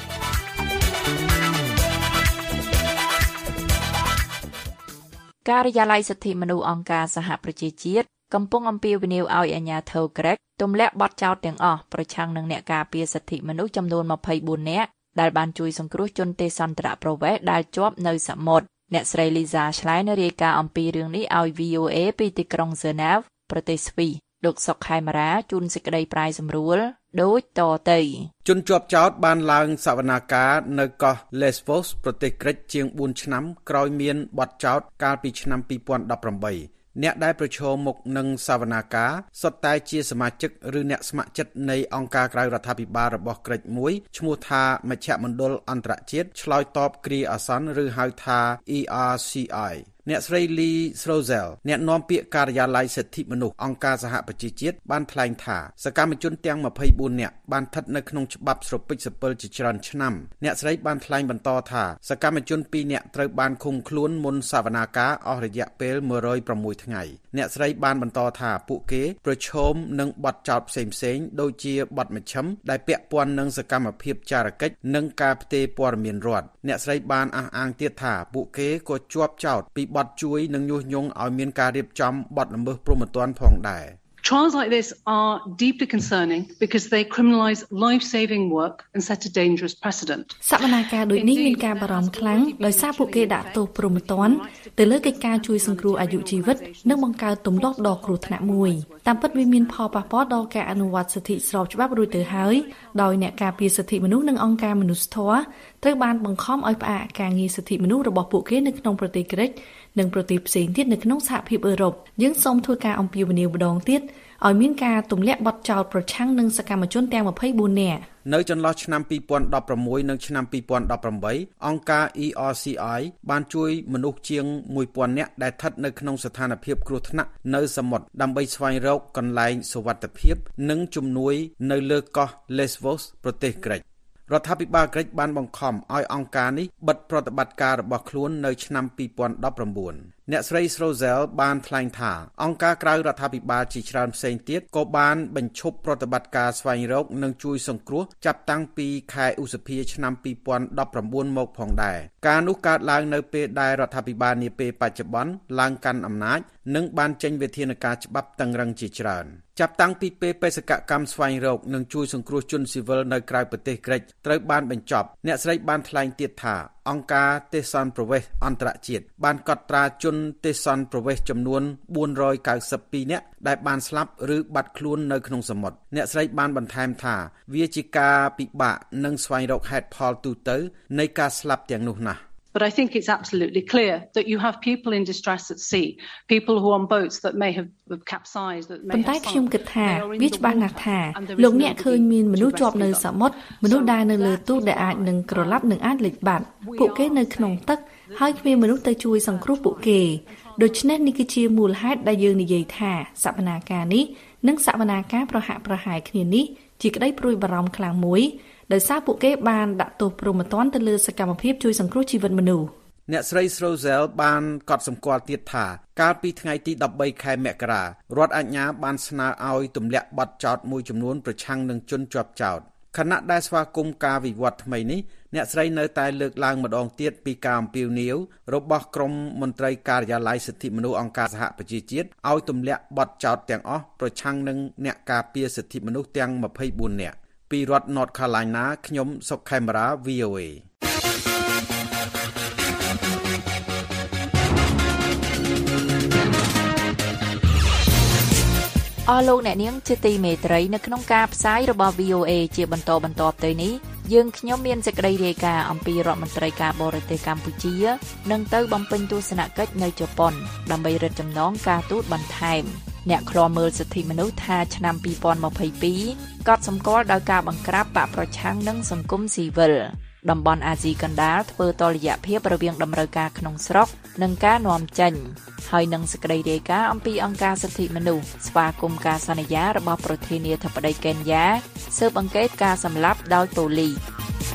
ការិយាល័យសិទ្ធិមនុស្សអង្គការសហប្រជាជាតិកំពុងអំពាវនាវឲ្យអាជ្ញាធរក្រិកទម្លាក់បទចោទទាំងអស់ប្រឆាំងនឹងអ្នកការពារសិទ្ធិមនុស្សចំនួនម្ភៃបួននាក់ដែលបានជួយសង្គ្រោះជនទេសន្តរប្រវេសន៍ដែលជាប់នៅសមុទ្រអ្នកស្រី Lisa Schlein រាយការណ៍អំពីរឿងនេះឲ្យ វី អូ เอ ពីទីក្រុង Geneva ប្រទេសស្វីសលោកសុកខេមរាជួនសេចក្តីប្រាយសម្រួលដូចតទៅជនជាប់ចោទបានឡើងសវនាការនៅកោះ Lesvos ប្រទេសក្រិកជាងបួនឆ្នាំក្រោយមានបទចោទកាលពីឆ្នាំពីរពាន់ដប់ប្រាំបីអ្នកដែលប្រឈមមុខនឹងសវនាការសុទ្ធតែជាសមាជិកឬអ្នកស្ម័គ្រចិត្តនៃអង្គការក្រៅរដ្ឋាភិបាលរបស់ក្រិកមួយឈ្មោះថាមជ្ឈមណ្ឌលអន្តរជាតិឆ្លើយតបគ្រាអាសន្នឬហៅថា អ៊ី អារ ซี ไอ អ្នកស្រី Lee Srozel អ្នកនាំពាក្យការិយាល័យសិទ្ធិមនុស្សអង្គការសហប្រជាជាតិបានថ្លែងថាសកម្មជនទាំងម្ភៃបួននាក់បានស្ថិតនៅក្នុងច្បាប់ស្រពេចស្រពិលជាច្រើនឆ្នាំអ្នកស្រីបានថ្លែងបន្តថាសកម្មជនពីរនាក់ត្រូវបានឃុំខ្លួនមុនសវនាការអស់រយៈពេលមួយរយប្រាំមួយថ្ងៃអ្នកស្រីបានបន្តថាពួកគេប្រឈមនឹងបទចោទផ្សេងៗដូចជាបទមជ្ឈិមដែលពាក់ព័ន្ធនឹងសកម្មភាពចារកិច្ចនិងការផ្ទេរព័ត៌មានរដ្ឋអ្នកស្រីបានអះអាងទៀតថាពួកគេក៏ជាប់ចោទពីបទជួយនិងញុះញង់ឲ្យមានការរៀបចំបទល្មើសព្រហ្មទណ្ឌផងដែរ Trials like this are deeply concerning because they criminalize life-saving work and set a dangerous precedent. សវនាការដូចនេះមានការបារម្ភខ្លាំងដោយសារពួកគេដាក់ទោសព្រហ្មទណ្ឌទៅលើកិច្ចការជួយសង្គ្រោះអាយុជីវិតនិងបង្កើតទម្លាប់ដ៏គ្រោះថ្នាក់មួយតាមពិតវាមានផលប៉ះពាល់ដល់ការអនុវត្តសិទ្ធិស្របច្បាប់រួចទៅហើយដោយអ្នកការពារសិទ្ធិមនុស្សនិងអង្គការមនុស្សធម៌ត្រូវបានបង្ខំឲ្យផ្អាកការងារសិទ្ធិមនុស្សរបស់ពួកគេនៅក្នុងប្រទេសក្រិកនិងប្រទេសផ្សេងទៀតនៅក្នុងសហភាពអឺរ៉ុបយើងសូមធ្វើការអំពាវនាវម្ដងទៀតឲ្យមានការទម្លាក់បទចោទប្រឆាំងនឹងសកម្មជនទាំងម្ភៃបួននាក់នៅចន្លោះឆ្នាំពីរពាន់ដប់ប្រាំមួយនិងឆ្នាំពីរពាន់ដប់ប្រាំបីអង្គការ អ៊ី អារ ซี ไอ បានជួយមនុស្សជាងមួយពាន់នាក់ដែលស្ថិតនៅក្នុងស្ថានភាពគ្រោះថ្នាក់នៅសមុទ្រដើម្បីស្វែងរកកន្លែងសុវត្ថិភាពនិងជំនួយនៅលើកោះ Lesvos ប្រទេសក្រិករដ្ឋាភិបាលក្រិកបានបង្ខំឲ្យអង្គការនេះបិទប្រតិបត្តិការរបស់ខ្លួននៅឆ្នាំពីរពាន់ដប់ប្រាំបួនអ្នកស្រី Srozel បានថ្លែងថាអង្គការក្រៅរដ្ឋាភិបាលជាច្រើនផ្សេងទៀតក៏បានបញ្ឈប់ប្រតិបត្តិការស្វែងរកនិងជួយសង្គ្រោះចាប់តាំងពីខែឧសភាឆ្នាំពីរពាន់ដប់ប្រាំបួនមកផងដែរការនោះកើតឡើងនៅពេលដែលរដ្ឋាភិបាលនាពេលបច្ចុប្បន្នឡើងកាន់អំណាចនិងបានចេញវិធានការច្បាប់តឹងរ៉ឹងជាច្រើនចាប់តាំងពីពេលបេសកកម្មស្វែងរកនិងជួយសង្គ្រោះជនស៊ីវិលនៅក្រៅប្រទេសក្រិកត្រូវបានបញ្ចប់អ្នកស្រីបានថ្លែងទៀតថាអង្គការទេសន្តរប្រវេសន៍អន្តរជាតិបានកត់ត្រាជនទេសន្តរប្រវេសន៍ចំនួនបួនរយកៅសិបពីរនាក់ដែលបានស្លាប់ឬបាត់ខ្លួននៅក្នុងសមុទ្រអ្នកស្រីបានបន្ថែមថាវាជាការពិបាកនឹងស្វែងរកហេតុផលទូទៅនៃការស្លាប់ទាំងនោះណាស់ But I think it's absolutely clear that you have people in distress at sea, people who are on boats that may have capsized, that may have sunk. ប៉ុន្តែខ្ញុំគិតថាវាច្បាស់ណាស់ថាលោកអ្នកឃើញមានមនុស្សជាប់នៅសមុទ្រមនុស្សដែលនៅលើទូកដែលអាចនឹងក្រឡាប់និងអាចលិចបាត់ពួកគេនៅក្នុងទឹកហើយគ្មានមនុស្សទៅជួយសង្គ្រោះពួកគេដូច្នេះនេះគឺជាមូលហេតុដែលយើងនិយាយថាសវនាការនេះនិងសវនាការប្រហាក់ប្រហែលគ្នានេះជាក្តីព្រួយបារម្ភខ្លាំងមួយដោយសារពួកគេបានដាក់ទោសព្រហ្មទណ្ឌទៅលើសកម្មភាពជួយសង្គ្រោះជីវិតមនុស្សអ្នកស្រី Srozel បានកត់សម្គាល់ទៀតថាកាលពីថ្ងៃទីដប់បីខែមករារដ្ឋអាជ្ញាបានស្នើឲ្យទម្លាក់បទចោទមួយចំនួនប្រឆាំងនឹងជនជាប់ចោទខណៈដែលស្វាគមន៍ការវិវត្តថ្មីនេះអ្នកស្រីនៅតែលើកឡើងម្ដងទៀតពីការអំពាវនាវរបស់ក្រុមមន្ត្រីការិយាល័យសិទ្ធិមនុស្សអង្គការសហប្រជាជាតិឲ្យទម្លាក់បទចោទទាំងអស់ប្រឆាំងនឹងអ្នកការពារសិទ្ធិមនុស្សទាំងម្ភៃបួននាក់ពីរដ្ឋ North Carolina ខ្ញុំសុកខេមរា វី អូ เอអស់លោកអ្នកនាងជាទីមេត្រីនៅក្នុងការផ្សាយរបស់ វី អូ เอ ជាបន្តបន្ទាប់ទៅនេះយើងខ្ញុំមានសេចក្តីរាយការណ៍អំពីរដ្ឋមន្ត្រីការបរទេសកម្ពុជានឹងទៅបំពេញទស្សនកិច្ចនៅជប៉ុនដើម្បីរឹតចំណងការទូតបន្ថែមអ្នកឃ្លាំមើលសិទ្ធិមនុស្សថាឆ្នាំពីរពាន់ម្ភៃពីរកត់សម្គាល់ដោយការបង្ក្រាបបកប្រឆាំងនឹងសង្គមស៊ីវិលតំបន់អាស៊ីកណ្ដាលធ្វើតុល្យភាពរវាងតម្រូវការក្នុងស្រុកនិងការនាំចេញហើយនឹងសេចក្តីរាយការណ៍អំពីអង្គការសិទ្ធិមនុស្សស្វាគមន៍ការសន្យារបស់ប្រធានាធិបតីកេនយ៉ាស៊ើបអង្កេតការសម្លាប់ដោយប៉ូលីស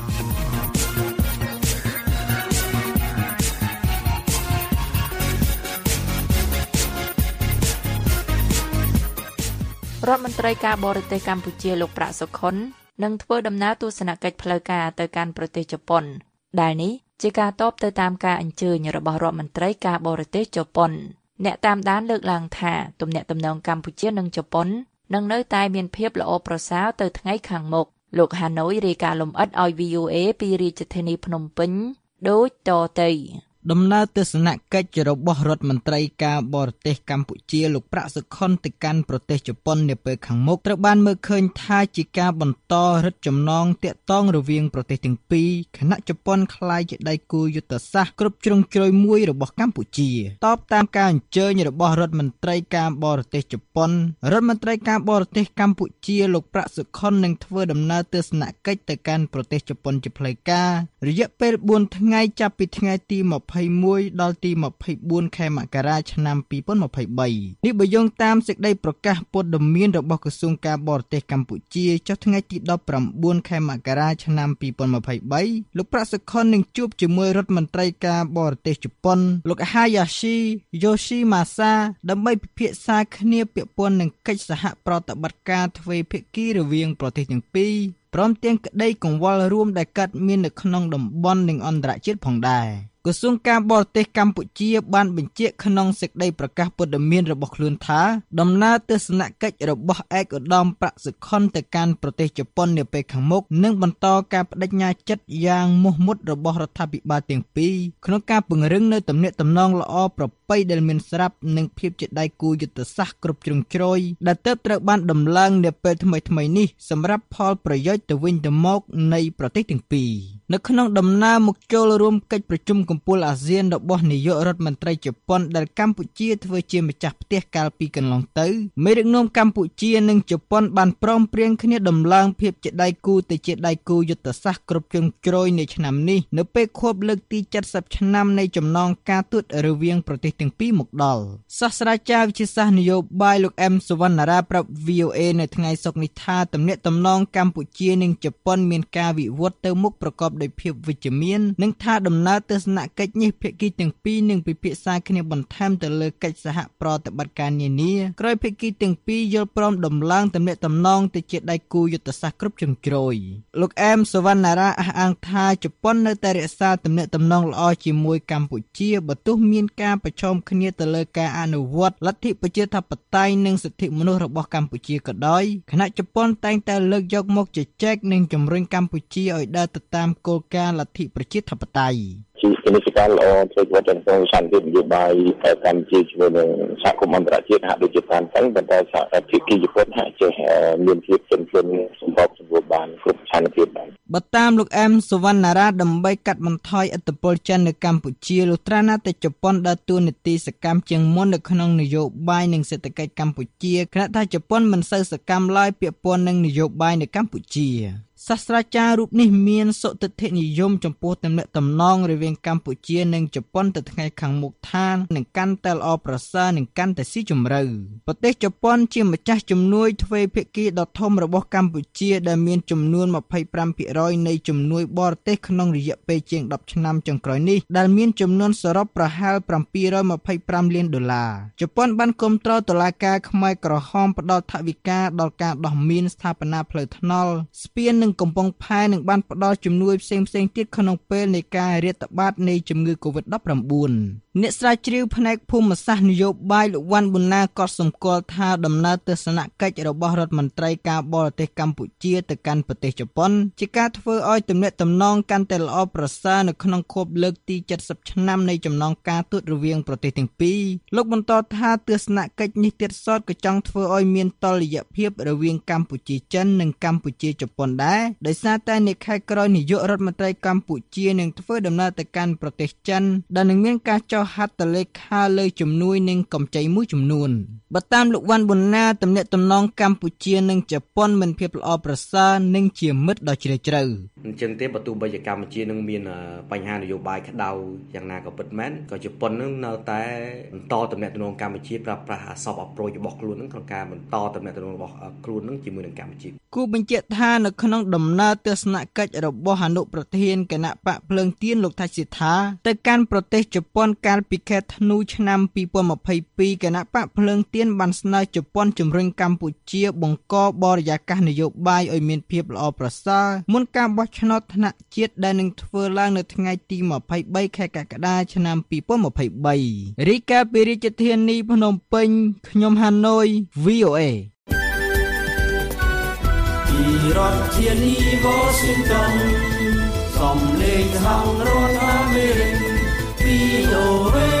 រដ្ឋមន្ត្រីការបរទេសកម្ពុជាលោកប្រាក់សុខុននឹងធ្វើដំណើរទស្សនកិច្ចផ្លូវការទៅកាន់ប្រទេសជប៉ុនដែលនេះជាការតបទៅតាមការអញ្ជើញរបស់រដ្ឋមន្ត្រីការបរទេសជប៉ុនអ្នកតាមដានលើកឡើងថាទំនាក់ទំនងកម្ពុជានិងជប៉ុននឹងនៅតែមានភាពល្អប្រសើរទៅថ្ងៃខាងមុខលោកហាណូយរាយការណ៍លម្អិតឲ្យ វី អូ เอ ពីរាជធានីភ្នំពេញដូចតទៅដំណើរទស្សនកិច្ចរបស់រដ្ឋមន្ត្រីការបរទេសកម្ពុជាលោកប្រាក់សុខុនទៅកាន់ប្រទេសជប៉ុននាពេលខាងមុខត្រូវបានមើលឃើញថាជាការបន្តរឹតចំណងទាក់ទងរវាងប្រទេសទាំងពីរខណៈជប៉ុនក្លាយជាដៃគូយុទ្ធសាស្ត្រគ្រប់ជ្រុងជ្រោយមួយរបស់កម្ពុជាតបតាមការអញ្ជើញរបស់រដ្ឋមន្ត្រីការបរទេសជប៉ុនរដ្ឋមន្ត្រីការបរទេសកម្ពុជាលោកប្រាក់សុខុននឹងធ្វើដំណើរទស្សនកិច្ចទៅកាន់ប្រទេសជប៉ុនជាផ្លូវការរយៈពេលបួនថ្ងៃចាប់ពីថ្ងៃទីยี่สิบដល់ទីยี่สิบสี่ខែមករាឆ្នាំยี่สิบยี่สิบสามនេះបើយោងតាមសេចក្តីប្រកាសព័ត៌មានរបស់ក្រសួងការបរទេសកម្ពុជាចុះថ្ងៃទីដប់ប្រាំបួនខែមករាឆ្នាំยี่สิบยี่สิบสามលោកប្រាក់សុខុននឹងជួបជាមួយរដ្ឋមន្ត្រីការបរទេសជប៉ុនលោក Hayashi Yoshimasa ដើម្បីពិភាក្សាគ្នាពាក់ព័ន្ធនឹងកិច្ចសហប្រតិបត្តិការទ្វេភាគីរវាងប្រទេសទាំងពីរព្រមទាំងក្តីកង្វល់រួមដែលកើតមាននៅក្នុងតំបន់និងអន្តរជាតិផងដែរក្រសួងការបរទេសកម្ពុជាបានបញ្ជាក់ក្នុងសេចក្តីប្រកាសព័ត៌មានរបស់ខ្លួនថាដំណើរទស្សនកិច្ចរបស់ឯកឧត្តមប្រាក់សុខុនទៅកាន់ប្រទេសជប៉ុននាពេលខាងមុខនឹងបន្តការបដិញ្ញាចិត្តយ៉ាងមោះមុតរបស់រដ្ឋាភិបាលទាំងពីរក្នុងការពង្រឹងនូវទំនាក់ទំនងល្អប្រពៃដែលមានស្រាប់និងភាពជាដៃគូយុទ្ធសាស្ត្រគ្រប់ជ្រុងជ្រោយដែលទើបត្រូវបានដំឡើងនាពេលថ្មីៗនេះសម្រាប់ផលប្រយោជន៍ទៅវិញទៅមកនៃប្រទេសទាំងពីរនៅក្នុងដំណើរមកចូលរួមកិច្ចប្រជុំកំពូលអាស៊ានរបស់នាយករដ្ឋមន្ត្រីជប៉ុនដែលកម្ពុជាធ្វើជាម្ចាស់ផ្ទះកាលពីកន្លងទៅមេដឹកនាំកម្ពុជានិងជប៉ុនបានព្រមព្រៀងគ្នាដំឡើងភាពជាដៃគូទៅជាដៃគូយុទ្ធសាស្ត្រគ្រប់ជ្រុងជ្រោយនៅឆ្នាំនេះនៅពេលខួបលើកទីเจ็ดสิบឆ្នាំនៃចំណងការទូតរវាងប្រទេសទាំងពីរមកដល់សាស្ត្រាចារ្យវិទ្យាសាស្ត្រនយោបាយលោកអែមសុវណ្ណារាប្រាប់ វី អូ เอ នៅថ្ងៃសុក្រនេះថាទំនាក់ទំនងកម្ពុជានិងជប៉ុនមានការវិវត្តទៅមុខប្រកបដោយភាពវិជ្ជមាននិងថាដំណើរទស្សនកិច្ចនេះភាគីទាំងពីរនឹងពិភាក្សាគ្នាបន្ថែមទៅលើកិច្ចសហប្រតិបត្តិការនានាក្រោយភាគីទាំងពីរយល់ព្រមដំឡើងទំនាក់ទំនងទៅជាដៃគូយុទ្ធសាស្ត្រគ្រប់ជ្រុងជ្រោយលោកអែមសុវណ្ណារាអះអាងថាជប៉ុននៅតែរក្សាទំនាក់ទំនងល្អជាមួយកម្ពុជាបើទោះមានការប្រឈមគ្នាទៅលើការអនុវត្តលទ្ធិប្រជាធិបតេយ្យនិងសិទ្ធិមនុស្សរបស់កម្ពុជាក៏ដោយខណៈជប៉ុនតែងតែលើកយកមកជជែកនិងជំរុញកម្ពុជាឲ្យដើរទៅតាមគោលការណ៍លទ្ធិប្រជាធិបតេយ្យជាពាណិជ្ជកម្មល្អធ្វើវត្តក្នុងសន្តិភាពនយោបាយកម្ពុជាជាមួយនឹងសហគមន៍អន្តរជាតិហាក់ដូចជាបានតាំងប៉ុន្តែសហភាគីជប៉ុនហាក់ចេះមានភាពទន់ភ្លន់សម្របសម្រួលបានគ្រប់ស្ថានភាពបានបើតាមលោកអែមសុវណ្ណារាដើម្បីកាត់បន្ថយឥទ្ធិពលចិននៅកម្ពុជាលុះត្រាណាតែជប៉ុនដើរតួនាទីសកម្មជាងមុននៅក្នុងនយោបាយនិងសេដ្ឋកិច្ចកម្ពុជាខណៈថាជប៉ុនមិនសូវសកម្មឡើយពាក់ព័ន្ធនឹងនយោបាយនៅកម្ពុជាសាស្ត្រាចារ្យរូបនេះមានសុទិដ្ឋិនិយមចំពោះទំនាក់ទំនងរវាងកម្ពុជានិងជប៉ុនទៅថ្ងៃខាងមុខថានឹងកាន់តែល្អប្រសើរនិងកាន់តែស៊ីជម្រៅប្រទេសជប៉ុនជាម្ចាស់ជំនួយទ្វេភាគីដ៏ធំរបស់កម្ពុជាដែលមានចំនួនยี่สิบห้าភាគរយនៃជំនួយបរទេសក្នុងរយៈពេលជាងដប់ឆ្នាំចុងក្រោយនេះដែលមានចំនួនសរុបប្រហែលเจ็ดร้อยยี่สิบห้าលានដុល្លារជប៉ុនបានគាំទ្រតុលាការខ្មែរក្រហមផ្ដល់ថវិកាដល់ការដោះមានស្ថាបនាផ្លូវថ្នល់ស្ពាននិងកំពង់ផែនឹងបានផ្ដល់ជំនួយផ្សេងៗទៀតក្នុងពេលនៃការរាតត្បាតនៃជំងឺ កូវីដ -19 អ្នកស្រាវជ្រាវផ្នែកភូមិសាស្ត្រនយោបាយលោកវ៉ាន់ប៊ុនណាក៏សម្គាល់ថាដំណើរទស្សនកិច្ចរបស់រដ្ឋមន្ត្រីការបរទេសកម្ពុជាទៅកាន់ប្រទេសជប៉ុនជាការធ្វើឲ្យទំនាក់ទំនងកាន់តែល្អប្រសើរនៅក្នុងខួបលើកទីเจ็ดสิบឆ្នាំនៃចំណងការទូតរវាងប្រទេសទាំងពីរលោកបន្តថាទស្សនកិច្ចនេះទៀតសតក៏ចង់ធ្វើឲ្យមានតុល្យភាពរវាងកម្ពុជាចិននិងកម្ពុជាជប៉ុនដែរដោយសារតែនៅខែក្រោយនាយករដ្ឋមន្ត្រីកម្ពុជានឹងធ្វើដំណើរទៅកាន់ប្រទេសចិនដែលនឹងមានការចុះហត្ថលេខាលើជំនួយនិងកម្ចីមួយចំនួនបើតាមលោកវ៉ាន់ប៊ុនណាទំនាក់ទំនងកម្ពុជានិងជប៉ុនមានភាពល្អប្រសើរនិងជាមិត្តដ៏ជ្រាលជ្រៅអញ្ចឹងទេបើទោះបីជាកម្ពុជានឹងមានបញ្ហានយោបាយក្តៅយ៉ាងណាក៏ពិតមែនក៏ជប៉ុននឹងនៅតែបន្តទំនាក់ទំនងកម្ពុជាប្រើប្រាស់សពអប្រូចរបស់ខ្លួននឹងក្នុងការបន្តទំនាក់ទំនងរបស់ខ្លួននឹងជាមួយនឹងកម្ពុជាគូបញ្ជាក់ថានៅក្នុងដំណើរទស្សនកិច្ចរបស់អនុប្រធានគណៈបកភ្លើងទៀនលោកថាស៊ីថាទៅកាន់ប្រទេសជប៉ុនកាលពីខែធ្នូឆ្នាំពីរពាន់ម្ភៃពីរគណៈបកភ្លើងទៀនបានស្នើជប៉ុនជំរុញកម្ពុជាបង្កបរិយាកាសនយោបាយឲ្យមានភាពល្អប្រសើរមុនការបោះឆ្នោតថ្នាក់ជាតិដែលនឹងធ្វើឡើងនៅថ្ងៃទីម្ភៃបីខែកក្កដាឆ្នាំពីរពាន់ម្ភៃបីរីកាពីរាជធានីភ្នំពេញខ្ញុំហាណូយ វី អូ អេពីរដ្ឋធានី Washington សំឡេងហៅរដ្ឋអាមេរិក វី អូ អេ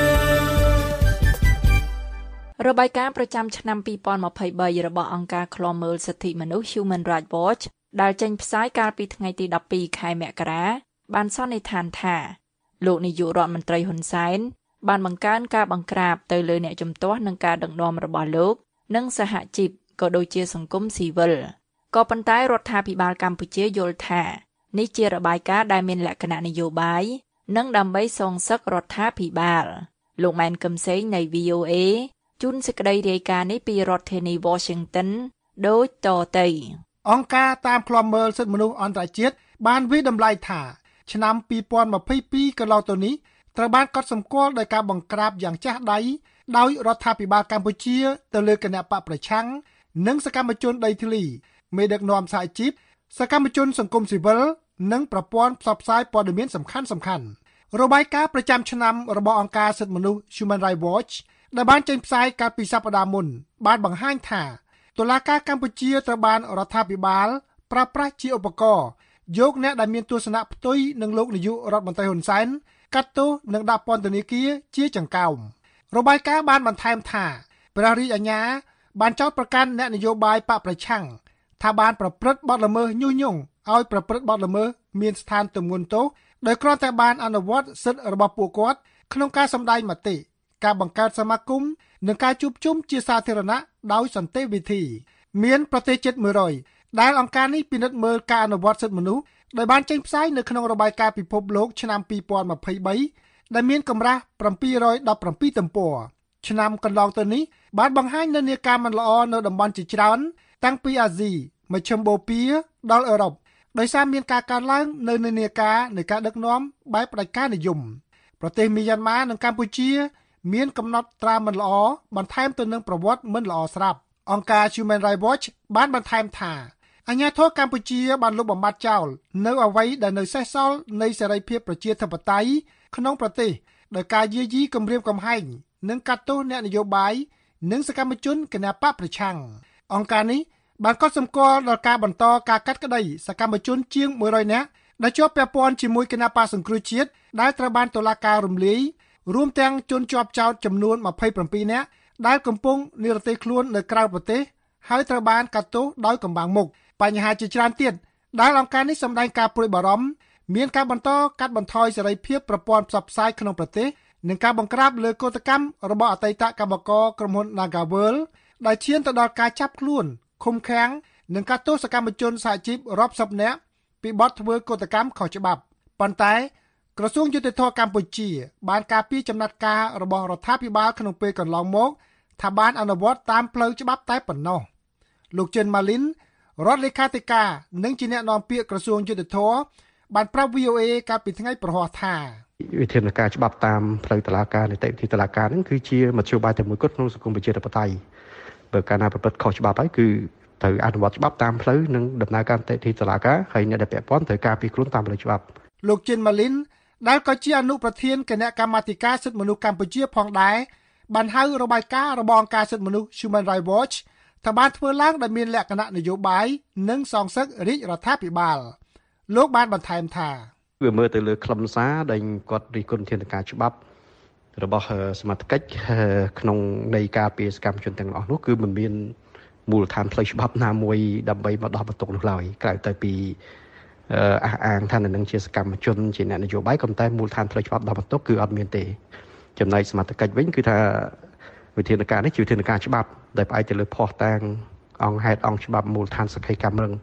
របាយការណ៍ប្រចាំឆ្នាំពីរពាន់ម្ភៃបីរបស់អង្គការឃ្លាំមើលសិទ្ធិមនុស្ស Human Rights Watch ដែលចេញផ្សាយកាលពីថ្ងៃទីដប់ពីរខែមករាបានសន្និដ្ឋានថាលោកនាយករដ្ឋមន្ត្រីហ៊ុនសែនបានបង្កើនការបង្ក្រាបទៅលើអ្នកជំទាស់នឹងការដឹកនាំរបស់លោកនិងសហជីពក៏ដូចជាសង្គមស៊ីវិលក៏ប៉ុន្តែរដ្ឋាភិបាលកម្ពុជាយល់ថានេះជារបាយការណ៍ដែលមានលក្ខណៈនយោបាយនិងដើម្បីសងសឹករដ្ឋាភិបាលលោកម៉ែនកឹមសេងនៃ វី អូ អេ ជូនសេចក្តីរាយការណ៍នេះពីរដ្ឋធានី Washington ដូចតទៅអង្គការតាមឃ្លាំមើលសិទ្ធិមនុស្សអន្តរជាតិបានវិតម្លៃថាឆ្នាំពីរពាន់ម្ភៃពីរកន្លងទៅនេះត្រូវបានកត់សម្គាល់ដោយការបង្ក្រាបយ៉ាងចាស់ដៃដោយរដ្ឋាភិបាលកម្ពុជាទៅលើគណបកប្រឆាំងនិងសកម្មជនដីធ្លីមេដឹកនាំសហជីពសកម្មជនសង្គមស៊ីវិលនិងប្រព័ន្ធផ្សព្វផ្សាយព័ត៌មានសំខាន់សំខាន់របាយការណ៍ប្រចាំឆ្នាំរបស់អង្គការសិទ្ធិមនុស្ស Human Rights Watch ដែលបានចេញផ្សាយកាលពីសប្តាហ៍មុនបានបង្ហាញថាតុលាការកម្ពុជាត្រូវបានរដ្ឋាភិបាលប្រើប្រាស់ជាឧបករណ៍យកអ្នកដែលមានទស្សនៈផ្ទុយនឹងលោកនាយករដ្ឋមន្ត្រីហ៊ុនសែនកាត់ទោសនិងដាក់ពន្ធនាគារជាចង្កោមរបាយការណ៍បានបន្ថែមថាព្រះរាជអាជ្ញាបានចោទប្រកាន់អ្នកនយោបាយបកប្រឆាំងថាបានប្រព្រឹត្តបទល្មើសញុះញង់ឲ្យប្រព្រឹត្តបទល្មើសមានស្ថានទម្ងន់ទោសដោយគ្រាន់តែបានអនុវត្តសិទ្ធិរបស់ពួកគាត់ក្នុងការសម្ដែងមតិការបង្កើតសមាគមនិងការជួបជុំជាសាធារណៈដោយសន្តិវិធីមានប្រទេសជិតមួយរយដែលអង្គការនេះពិនិត្យមើលការអនុវត្តសិទ្ធិមនុស្សដោយបានចេញផ្សាយនៅក្នុងរបាយការណ៍ពិភពលោកឆ្នាំពីរពាន់ម្ភៃបីដែលមានកម្រាស់bảyដប់bảyទំព័រឆ្នាំកន្លងទៅនេះបានបង្ហាញនិន្នាការមិនល្អនៅតំបន់ជាច្រើនតាំងពីអាស៊ីមជ្ឈិមបូព៌ាដល់អឺរ៉ុបដោយសារមានការកើនឡើងនៅនិន្នាការនៃការដឹកនាំបែបផ្ដាច់ការនិយមប្រទេសមីយ៉ាន់ម៉ានិងកម្ពុជាមានកំណត់ត្រាមិនល្អបន្ថែមទៅនឹងប្រវត្តិមិនល្អស្រាប់អង្គការ Human Rights Watch បានបន្ថែមថាអាជ្ញាធរកម្ពុជាបានលុបបំបាត់ចោលនៅអ្វីដែលនៅសេសសល់នៃសេរីភាពប្រជាធិបតេយ្យក្នុងប្រទេសដោយការយាយីគំរាមកំហែងនិងកាត់ទោសអ្នកនយោបាយនិងសកម្មជនគណបកប្រឆាំងអង្គការនេះបានកត់សម្គាល់ដល់ការបន្តការកាត់ក្តីសកម្មជនជាងមួយរយនាក់ដែលជាប់ពាក់ព័ន្ធជាមួយគណបកសង្គ្រោះជាតិដែលត្រូវបានតុលាការរំលាយរួមទាំងជនជាប់ចោទចំនួនម្ភៃប្រាំនាក់ដែលកំពុងនិរទេសខ្លួននៅក្រៅប្រទេសហើយត្រូវបានកាត់ទោសដោយកំបាំងមុខបញ្ហាជាច្រើនទៀតដែលអង្គការនេះសម្ដែងការព្រួយបារម្ភមានការបន្តកាត់បន្ថយសេរីភាពប្រព័ន្ធផ្សព្វផ្សាយក្នុងប្រទេសនិងការបង្ក្រាបលើកោតកម្មរបស់អតីតកម្មករក្រុមហ៊ុន Nagavel ដែលឈានទៅដល់ការចាប់ខ្លួនឃុំឃាំងនិងកាត់ទោសសកម្មជនសហជីពរាប់សិបនាក់ពីបទធ្វើកោតកម្មខុសច្បាប់ប៉ុន្តែក្រសួងយុតិធធម៌កម្ពុជាបានការពារចំណាត់ការរបស់រដ្ឋាភិបាលក្នុងពេលកន្លងមកថាបានអនុវត្តតាមផ្លូវច្បាប់តែប៉ុណ្ណោះលោកជិនម៉ាលីនរដ្ឋលេខាធិការនិងជាអ្នកនាំពាក្យក្រសួងយុតិធធម៌បានប្រាប់ វី អូ អេ កាលពីថ្ងៃប្រហ័សថាវិធានការច្បាប់តាមផ្លូវតុលាការនីតិវិធីតុលាការនឹងគឺជាមធ្យោបាយតែមួយគត់ក្នុងសង្គមប្រជាធិបតេយ្យបើកាលណាប្រព្រឹត្តខុសច្បាប់ហើយគឺត្រូវអនុវត្តច្បាប់តាមផ្លូវនិងដំណើរការនីតិវិធីតុលាការហើយអ្នកដែលពាក់ព័ន្ធត្រូវការពីខ្លួនតាមផ្លូវច្បាប់លោកជិនម៉ាលីនដែលក៏ជាអនុប្រធានគណៈកម្មាធិការសិទ្ធិមនុស្សកម្ពុជាផងដែរបានហៅរបាយការណ៍របស់អង្គការសិទ្ធិមនុស្ស Human Rights Watch ថាបានធ្វើឡើងដោយមានលក្ខណៈនយោបាយនិងសងសឹករាជរដ្ឋាភិបាលលោកបានបន្ថែមថាវាមើលទៅលើខ្លឹមសារដែលគាត់រិះគន់ធានការច្បាប់របស់សមាជិកក្នុងនៃការពារសកម្មជនទាំងអស់នោះគឺមិនមានមូលដ្ឋានផ្លូវច្បាប់ណាមួយដើម្បីមកដោះបន្ទុកនោះឡើយក្រៅតែពីអះអាងថានឹងជាសកម្មជនជាអ្នកនយោបាយក៏តែមូលដ្ឋានផ្លូវច្បាប់ដោះបន្ទុកគឺអត់មានទេចំណែកសមាជិកវិញគឺថាវិធានការនេះជាវិធានការច្បាប់ដែលផ្អែកទៅលើភស្តុតាងអង្គហេតុអង្គច្បាប់មូលដ្ឋានសក្ខីកម្មរឹង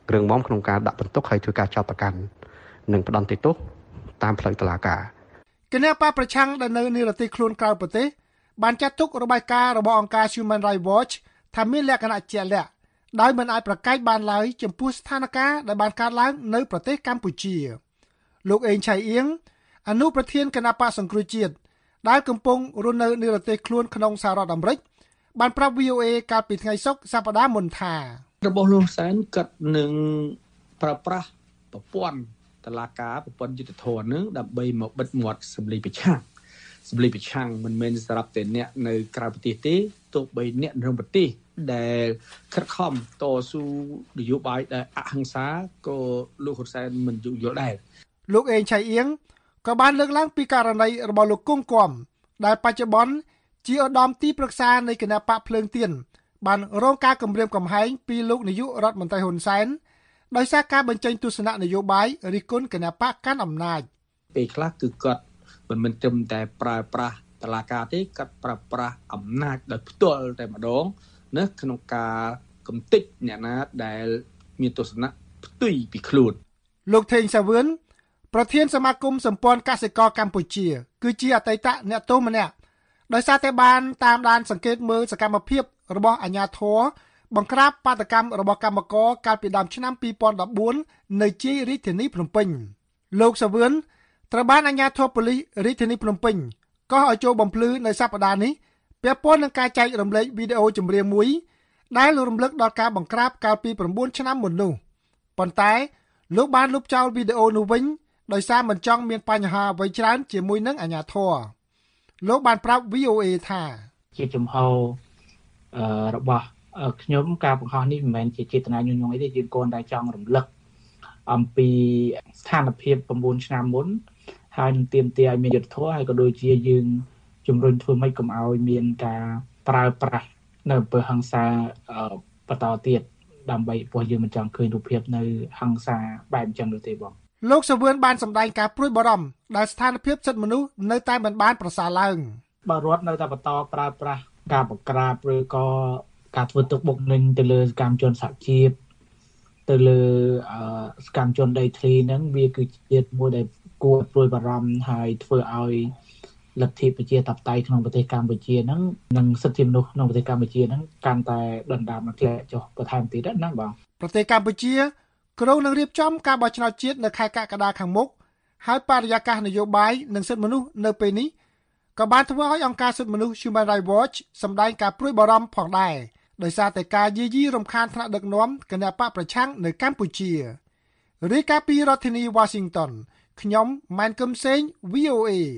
រឹងមាំក្នុងការដាក់បន្ទុកឲ្យធ្វើការចោទប្រកាន់និងផ្ដន្ទាទោសតាមផ្លូវតុលាការគណៈបកប្រឆាំងដែលនៅនិរទេសខ្លួនក្រៅប្រទេសបានចាត់ទុករបាយការណ៍របស់អង្គការ Human Rights Watch ថាមានលក្ខណៈជាក់លាក់ដោយមិនអាចប្រកែកបានឡើយចំពោះស្ថានភាពដែលបានកើតឡើងនៅប្រទេសកម្ពុជាលោកអេងឆៃអៀងអនុប្រធានគណៈបកសង្គ្រោះជាតិដែលកំពុងរស់នៅនិរទេសខ្លួនក្នុងសហរដ្ឋអាមេរិកបានប្រាប់ វី អូ អេ កាលពីថ្ងៃសុក្រសប្តាហ៍មុនថារបស់លោកសែនកាត់នឹងប្រើប្រាស់ប្រព័ន្ធតុលាការប្រព័ន្ធយុត្តិធម៌នឹងដើម្បីមកបិទមាត់សម្លេងប្រឆាំងសម្លេងប្រឆាំងមិនមែនសម្រាប់តែអ្នកនៅក្រៅប្រទេសទេទោះបីអ្នកនៅក្នុងប្រទេសដែលខិតខំតស៊ូនយោបាយដែលអហិង្សាក៏លោកហ៊ុនសែនមិនយល់ដែរលោកអេងឆៃអៀងក៏បានលើកឡើងពីករណីរបស់លោកគង់គំដែលបច្ចុប្បន្នជាឧត្តមទីប្រឹក្សានៃគណៈបកភ្លើងទៀនបានរងការគំរាមកំហែងពីលោកនាយករដ្ឋមន្ត្រីហ៊ុនសែនដោយសារការបញ្ចេញទស្សនៈនយោបាយរិះគន់គណៈបកកាន់អំណាចពេលខ្លះគឺគាត់មិនមែនត្រឹមតែប្រើប្រាស់តុលាការទេគាត់ប្រើប្រាស់អំណាចដោយផ្ទាល់តែម្ដងណាក្នុងការកំទេចអ្នកណាដែលមានទស្សនៈផ្ទុយពីខ្លួនលោកថេងសាវឿនប្រធានសមាគមសម្ព័ន្ធកសិករកម្ពុជាគឺជាអតីតអ្នកទោសម្នាក់ដោយសារតែបានតាមដានសង្កេតមើលសកម្មភាពរបស់អាជ្ញាធរបង្ក្រាបបាតកម្មរបស់កម្មករកាលពីដើមឆ្នាំពីរពាន់ដប់បួននៅជាយរាជធានីភ្នំពេញលោកសាវឿនត្រូវបានអាជ្ញាធរប៉ូលីសរាជធានីភ្នំពេញកោះឲ្យចូលបំភ្លឺនៅសប្តាហ៍នេះពាក់ព័ន្ធនឹងការចែករំលែកវីដេអូចម្រៀងមួយដែលរំលឹកដល់ការបង្ក្រាបកាលពី៩ឆ្នាំមុននោះប៉ុន្តែលោកបានលុបចោលវីដេអូនោះវិញដោយសារមិនចង់មានបញ្ហាអ្វីច្រើនជាមួយនឹងអាជ្ញាធរលោកបានប្រាប់ វី អូ អេ ថាជាចំហរបស់ខ្ញុំការបង្ហោះនេះមិនមែនជាចេតនាញុយញងអីទេយើងគ្រាន់តែចង់រំលឹកអំពីស្ថានភាព៩ឆ្នាំមុនហើយនឹងទាមទារឲ្យមានយុត្តិធម៌ហើយក៏ដូចជាយើងជំរុញធ្វើម៉េចកុំឲ្យមានការប្រើប្រាស់នៅអំពើហិង្សាបន្តទៀតដើម្បីពួកយើងមិនចង់ឃើញរូបភាពនៅហិង្សាបែបអញ្ចឹងនោះទេបងលោកសាវឿនបានសម្ដែងការព្រួយបារម្ភដែលស្ថានភាពសិទ្ធិមនុស្សនៅតែមិនបានប្រសើរឡើងបើរដ្ឋនៅតែបន្តប្រើប្រាស់ការបង្ក្រាបឬក៏ការធ្វើទុកបុកម្នេញទៅលើសកម្មជនសហជីពទៅលើសកម្មជនដីធ្លីហ្នឹងវាគឺជាមួយដែលគួរព្រួយបារម្ភហើយធ្វើឲ្យលទ្ធិប្រជាធិបតេយ្យក្នុងប្រទេសកម្ពុជាហ្នឹងនិងសិទ្ធិមនុស្សក្នុងប្រទេសកម្ពុជាហ្នឹងកាន់តែដុនដាបនិងធ្លាក់ចុះបន្ថែមទៀតហ្នឹងបងប្រទេសកម្ពុជាក្រុងនឹងរៀបចំការបោះឆ្នោតជាតិនៅខែកក្កដាខាងមុខហើយបរិយាកាសនយោបាយនិងសិទ្ធិមនុស្សនៅពេលនេះក៏បានធ្វើឲ្យអង្គការសិទ្ធិមនុស្ស Human Rights Watch សម្ដែងការព្រួយបារម្ភផងដែរដោយសារតែការយាយីរំខានថ្នាក់ដឹកនាំគណបកប្រឆាំងនៅកម្ពុជារាយការណ៍ពីរដ្ឋធានី Washington ខ្ញុំម៉ែនកឹមសេង វី អូ អេ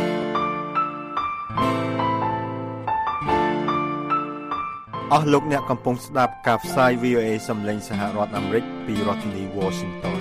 អស់លោកអ្នកកំពុងស្ដាប់ការផ្សាយ វី អូ អេ សំឡេងសហរដ្ឋអាមេរិកពីរដ្ឋធានី Washington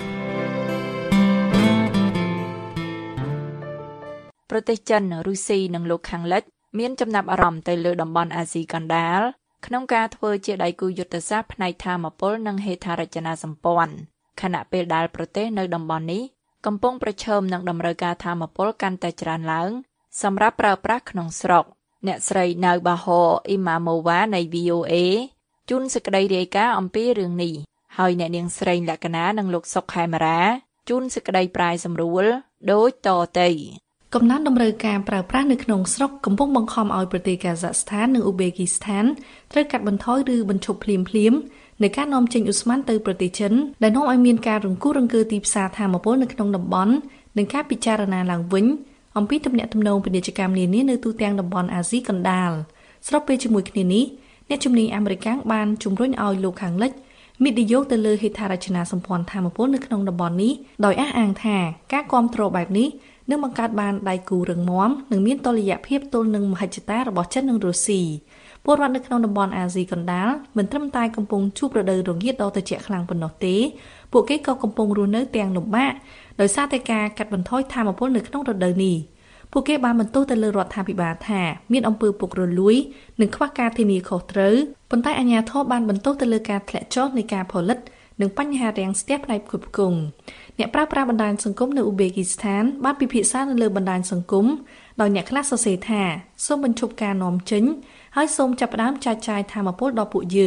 ប្រទេសចិនរុស្ស៊ីនិងលោកខាងលិចមានចំណាប់អារម្មណ៍ទៅលើតំបន់អាស៊ីកណ្ដាលក្នុងការធ្វើជាដៃគូយុទ្ធសាស្ត្រផ្នែកថាមពលនិងហេដ្ឋារចនាសម្ព័ន្ធខណៈពេលដែលប្រទេសនៅតំបន់នេះកំពុងប្រឈមនឹងតម្រូវការថាមពលកាន់តែច្រើនឡើងសម្រាប់ប្រើប្រាស់ក្នុងស្រុកអ្នកស្រីណៅបាហូអ៊ីម៉ាម៉ូវ៉ានៃ វី អូ អេ ជូនសេចក្តីរាយការណ៍អំពីរឿងនេះហើយអ្នកនាងស្រីលក្ខណានិងលោកសុកខេមរាជូនសេចក្តីប្រាយសម្រួលដូចតទៅកំណត់តម្រូវការប្រើប្រាស់នៅក្នុងស្រុកកំពុងបង្ខំឲ្យប្រទេសកាហ្សាក់ស្ថាននិងអ៊ូបេគីស្ថានត្រូវកាត់បន្ថយឬបញ្ឈប់ភ្លាមៗនៃការនាំចេញឧស្ម័នទៅប្រទេសចិនដែលនាំឲ្យមានការរង្គោះរង្គើទីផ្សារថាមពលនៅក្នុងតំបន់និងការពិចារណាឡើងវិញអំពីទំនាក់ទំនងពាណិជ្ជកម្មនានានៅទូទាំងតំបន់អាស៊ីកណ្ដាលស្របពេលជាមួយគ្នានេះអ្នកជំនាញអាមេរិកបានជំរុញឲ្យលោកខាងលិចមាននិយោជទៅលើហេដ្ឋារចនាសម្ព័ន្ធថាមពលនៅក្នុងតំបន់នេះដោយអះអាងថាការគាំទ្របែបនេះនឹងបង្កើតបានដៃគូរឹងមាំនិងមានតុល្យភាពទល់នឹងមហិច្ឆតារបស់ចិននិងរុស្ស៊ីពលរដ្ឋនៅក្នុងតំបន់អាស៊ីកណ្ដាលមិនត្រឹមតែកំពុងជួបរដូវរងាដ៏ត្រជាក់ខ្លាំងប៉ុណ្ណោះទេពួកគេក៏កំពុងរស់នៅទាំងលំបាកដោយសារតែការកាត់បន្ថយថាមពលនៅក្នុងរដូវនេះពួកគេបានបន្ទោសទៅលើរដ្ឋាភិបាលថាមានអំពើពុករលួយនិងខ្វះការធានាខុសត្រូវប៉ុន្តែអាជ្ញាធរបានបន្ទោសទៅលើការធ្លាក់ចុះនៃការផលិតនិងបញ្ហារាំងស្ទះផ្នែកផ្គត់ផ្គង់អ្នកប្រើប្រាស់បណ្ដាញសង្គមនៅអ៊ូបេគីស្ថានបានពិភាក្សានៅលើបណ្ដាញសង្គមដោយអ្នកខ្លះសរសេរថាសូមបញ្ឈប់ការនាំចេញហើយសូមចាប់ផ្ដើមចែកចាយថាមពលដល់ពួកយើង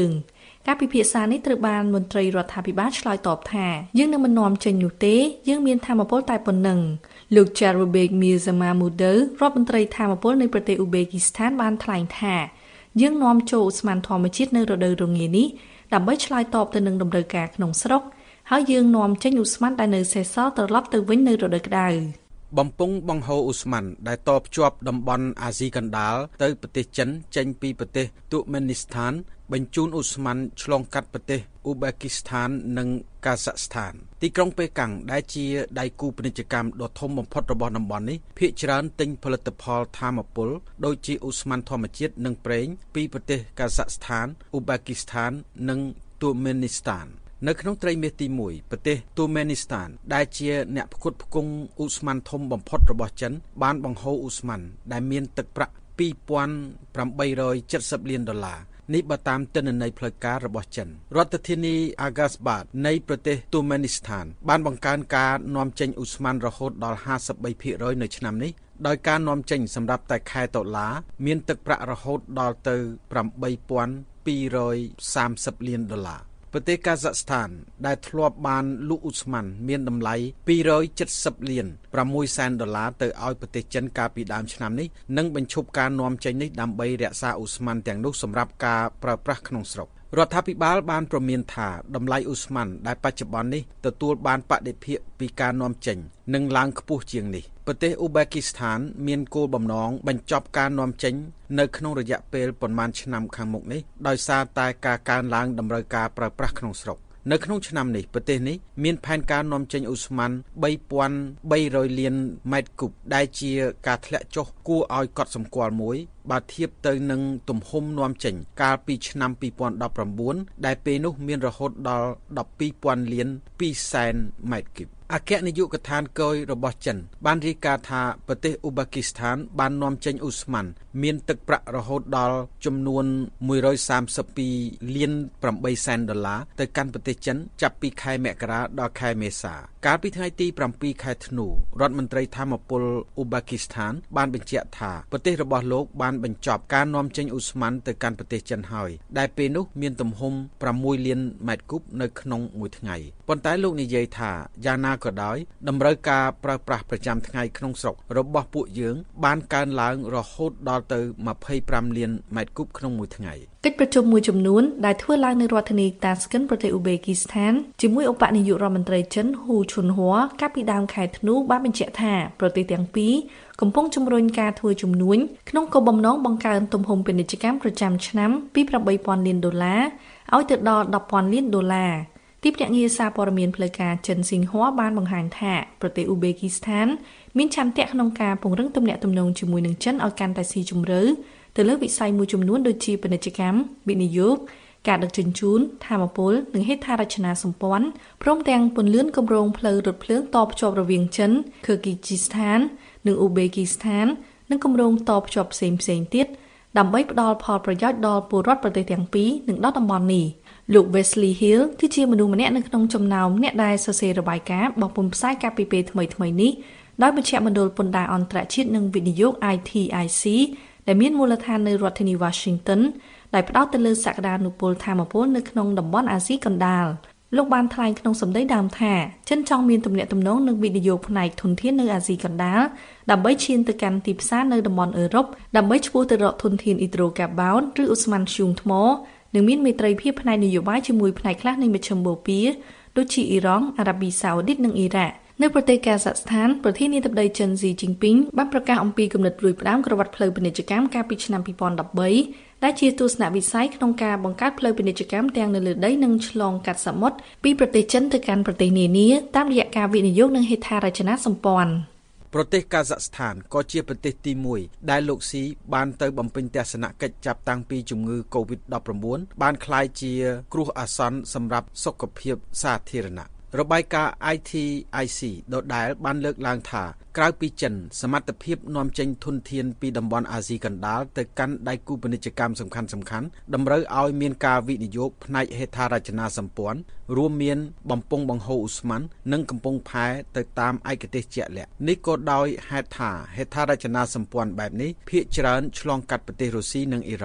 ការពិភាក្សានេះត្រូវបានមន្ត្រីរដ្ឋាភិបាលឆ្លើយតបថាយើងនឹងមិននាំចេញនោះទេយើងមានថាមពលតែប៉ុណ្ណឹងលោក Jarubek Mirzahamudov រដ្ឋមន្ត្រីថាមពលនៃប្រទេសឧបេគីស្ថានបានថ្លែងថាយើងនាំចូលឧស្ម័នធម្មជាតិនៅរដូវរងានេះដើម្បីឆ្លើយតបទៅនឹងតម្រូវការក្នុងស្រុកហើយយើងនាំចេញឧស្ម័នដែលនៅសេសសល់ត្រឡប់ទៅវិញនៅរដូវក្តៅបំពង់បង្ហូរឧស្ម័នដែលតភ្ជាប់តំបន់អាស៊ីកណ្ដាលទៅប្រទេសចិនចេញពីប្រទេសទូមេនីស្ថានបញ្ជូនឧស្ម័នឆ្លងកាត់ប្រទេសឧបេគីស្ថាននិងកាហ្សាក់ស្ថានទីក្រុងប៉េកាំងដែលជាដៃគូពាណិជ្ជកម្មដ៏ធំបំផុតរបស់តំបន់នេះភាគច្រើនទិញផលិតផលថាមពលដូចជាឧស្ម័នធម្មជាតិនិងប្រេងពីប្រទេសកាហ្សាក់ស្ថានឧបេគីស្ថាននិងទូមេនីស្ថាននៅក្នុងត្រីមាសទីមួយប្រទេសទូមេនីស្ថានដែលជាអ្នកផ្គត់ផ្គង់ឧស្ម័នធំបំផុតរបស់ចិនបានបង្ហូរឧស្ម័នដែលមានទឹកប្រាក់ពីរពាន់ប្រាំបីរយចិតសិបលានដុល្លារនេះបើតាមទិន្នន័យផ្លូវការរបស់ចិនរដ្ឋធានីអាហ្គាស្បាតនៃប្រទេសទូមេនីស្ថានបានបង្កើនការនាំចេញឧស្ម័នរហូតដល់ห้าสิบสามភាគរយនៅឆ្នាំនេះដោយការនាំចេញសម្រាប់តែខែតុលាមានទឹកប្រាក់រហូតដល់ទៅប្រាំបីពាន់ពីររយសាមសិបលានដុល្លារប្រទេសកាហ្សាក់ស្ថានដែលធ្លាប់បានលក់ឧស្ម័នមានតម្លៃពីររយចិតសិបលានប្រាំមួយសែនដុល្លារទៅឲ្យប្រទេសចិនកាលពីដើមឆ្នាំនេះនិងបញ្ឈប់ការនាំចេញនេះដើម្បីរក្សាឧស្ម័នទាំងនោះសម្រាប់ការប្រើប្រាស់ក្នុងស្រុករដ្ឋាភិបាលបានប្រមានថាតម្លៃឧស្ម័នដែលបច្ចុប្បន្ននេះទទួលបានបដិភាគពីការនាំចេញនឹងឡើងខ្ពស់ជាងនេះប្រទេសឧបេគីស្ថានមានគោលបំណងបញ្ចប់ការនាំចេញនៅក្នុងរយៈពេលប្រមាណឆ្នាំខាងមុខនេះដោយសារតែការកើនឡើងតម្រូវការប្រើប្រាស់ក្នុងស្រុកនៅក្នុងឆ្នាំនេះប្រទេសនេះមានផែនការនាំចេញឧស្ម័នបីពាន់បីរយលានម៉ែត្រគូបដែលជាការធ្លាក់ចុះគួរឲ្យកត់សម្គាល់មួយបើធៀបទៅនឹងទំហំនាំចេញកាលពីឆ្នាំពីរពាន់ដប់ប្រាំបួនដែលពេលនោះមានរហូតដល់ដប់ពីរពាន់លានពីរសែនម៉ែត្រគូបអគ្គនាយកដ្ឋានគយរបស់ចិនបានរាយការណ៍ថាប្រទេសឧបេគីស្ថានបាននាំចេញឧស្ម័នមានទឹកប្រាក់រហូតដល់ចំនួនមួយរយសាមសិបពីរលានប្រាំបីសែនដុល្លារទៅកាន់ប្រទេសចិនចាប់ពីខែមករាដល់ខែមេសាកាលពីថ្ងៃទីប្រាំពីរខែធ្នូរដ្ឋមន្ត្រីថាមពលឧបេគីស្ថានបានបញ្ជាក់ថាប្រទេសរបស់លោកបានបញ្ចប់ការនាំចេញឧស្ម័នទៅកាន់ប្រទេសចិនហើយដែលពេលនោះមានទំហំប្រាំមួយលានម៉ែត្រគូបនៅក្នុងមួយថ្ងៃប៉ុន្តែលោកនិយាយថាយ៉ាងណាក៏ដោយតម្រូវការប្រើប្រាស់ប្រចាំថ្ងៃក្នុងស្រុករបស់ពួកយើងបានកើនឡើងរហូតដល់ទៅម្ភៃប្រាំលានម៉ែត្រគូបក្នុងមួយថ្ងៃកិច្ចប្រជុំមួយចំនួនដែលធ្វើឡើងនៅរដ្ឋធានីតាស្កិនប្រទេសឧបេគីស្ថានជាមួយឧបនាយករដ្ឋមន្ត្រីចិនហ៊ូឈុនហួរកាលពីដើមខែធ្នូបានបញ្ជាក់ថាប្រទេសទាំងពីរកំពុងជំរុញការធ្វើជំនួញក្នុងគោលបំណងបង្កើនទំហំពាណិជ្ជកម្មប្រចាំឆ្នាំពីប្រាំបីពាន់លានដុល្លារឲ្យទៅដល់ដប់ពាន់លានដុល្លារទីភ្នាក់ងារសារព័ត៌មានផ្លូវការចិនស៊ីងហួរបានបង្ហាញថាប្រទេសឧបេគីស្ថានមានឆន្ទៈក្នុងការពង្រឹងទំនាក់ទំនងជាមួយនឹងចិនឲ្យកាន់តែស៊ីជម្រៅទៅលើវិស័យមួយចំនួនដូចជាពាណិជ្ជកម្មវិនិយោគការដឹកជញ្ជូនថាមពលនិងហេដ្ឋារចនាសម្ព័ន្ធព្រមទាំងពន្លឿនគម្រោងផ្លូវរថភ្លើងតភ្ជាប់រវាងចិនគឺគីជីស្ថាននិងឧបេគីស្ថាននិងគម្រោងតភ្ជាប់ផ្សេងផ្សេងទៀតដើម្បីផ្ដល់ផលប្រយោជន៍ដល់ពលរដ្ឋប្រទេសទាំងពីរនិងដល់តំបន់នេះលោក Wesley Hill គឺជាមនុស្សម្នាក់នៅក្នុងចំណោមអ្នកដែលសរសេររបាយការណ៍បោះពុម្ពផ្សាយកាលពីពេលថ្មីៗនេះដោយមជ្ឈមណ្ឌលពន្ធដារអន្តរជាតិនិងវិនិយោគ I T I C ដែលមានមូលដ្ឋាននៅរដ្ឋធានី Washington ដែលផ្ដោតទៅលើសក្តានុពលថាមពលនៅក្នុងតំបន់អាស៊ីកណ្ដាលលោកបានថ្លែងក្នុងសម្ដីដើមថាចិនចង់មានទំនាក់ទំនងនិងវិនិយោគផ្នែកធនធាននៅអាស៊ីកណ្ដាលដើម្បីឈានទៅកាន់ទីផ្សារនៅតំបន់អឺរ៉ុបដើម្បីឆ្ពោះទៅរកធនធានអ៊ីដ្រូកាបូនឬឧស្ម័នធ្យូងថ្មនិងមានមេត្រីភាពផ្នែកនយោបាយជាមួយផ្នែកខ្លះនៃមជ្ឈមបូព៌ាដូចជាអ៊ីរ៉ង់អារ៉ាប៊ីសាអូឌីតនិងអ៊ីរ៉ាក់នៅប្រទេសកាហ្សាក់ស្ថានប្រធានាធិបតីចិនស៊ីជីងពីងបានប្រកាសអំពីគំនិតរួចផ្ដើមក្រវ៉ាត់ផ្លូវពាណិជ្ជកម្មកាលពីឆ្នាំពីរពាន់ដប់បីដែលជាទស្សនវិស័យក្នុងការបង្កើតផ្លូវពាណិជ្ជកម្មទាំងនៅលើដីនិងឆ្លងកាត់សមុទ្រពីប្រទេសចិនទៅកាន់ប្រទេសនានាតាមរយៈការវិនិយោគនិងហេដ្ឋារចនាសម្ព័ន្ធប្រទេសកាហ្សាក់ស្ថានក៏ជាប្រទេសទីមួយដែលលោកស៊ីបានទៅបំពេញទស្សនកិច្ចចាប់តាំងពីជំងឺ កូវីដ ដប់ប្រាំបួន បានក្លាយជាគ្រោះអាសន្នសម្រាប់សុខភាពសាធារណៈរបាយការណ៍ I T I C ដដែលបានលើកឡើងថាក្រៅពីចិនសមត្ថភាពនាំចេញធនធានពីតំបន់អាស៊ីកណ្ដាលទៅកាន់ដៃគូពាណិជ្ជកម្មសំខាន់ៗតម្រូវឲ្យមានការវិនិយោគផ្នែកហេដ្ឋារចនាសម្ព័ន្ធរួមមានបំពង់បង្ហូរឧស្ម័ននិងកំពង់ផែទៅតាមឯកទេសជាក់លាក់នេះក៏ដោយហេតុថាហេដ្ឋារចនាសម្ព័ន្ធបែបនេះភាគច្រើនឆ្លងកាត់ប្រទេសរុស្ស៊ីនិងអ៊ីរ៉ង់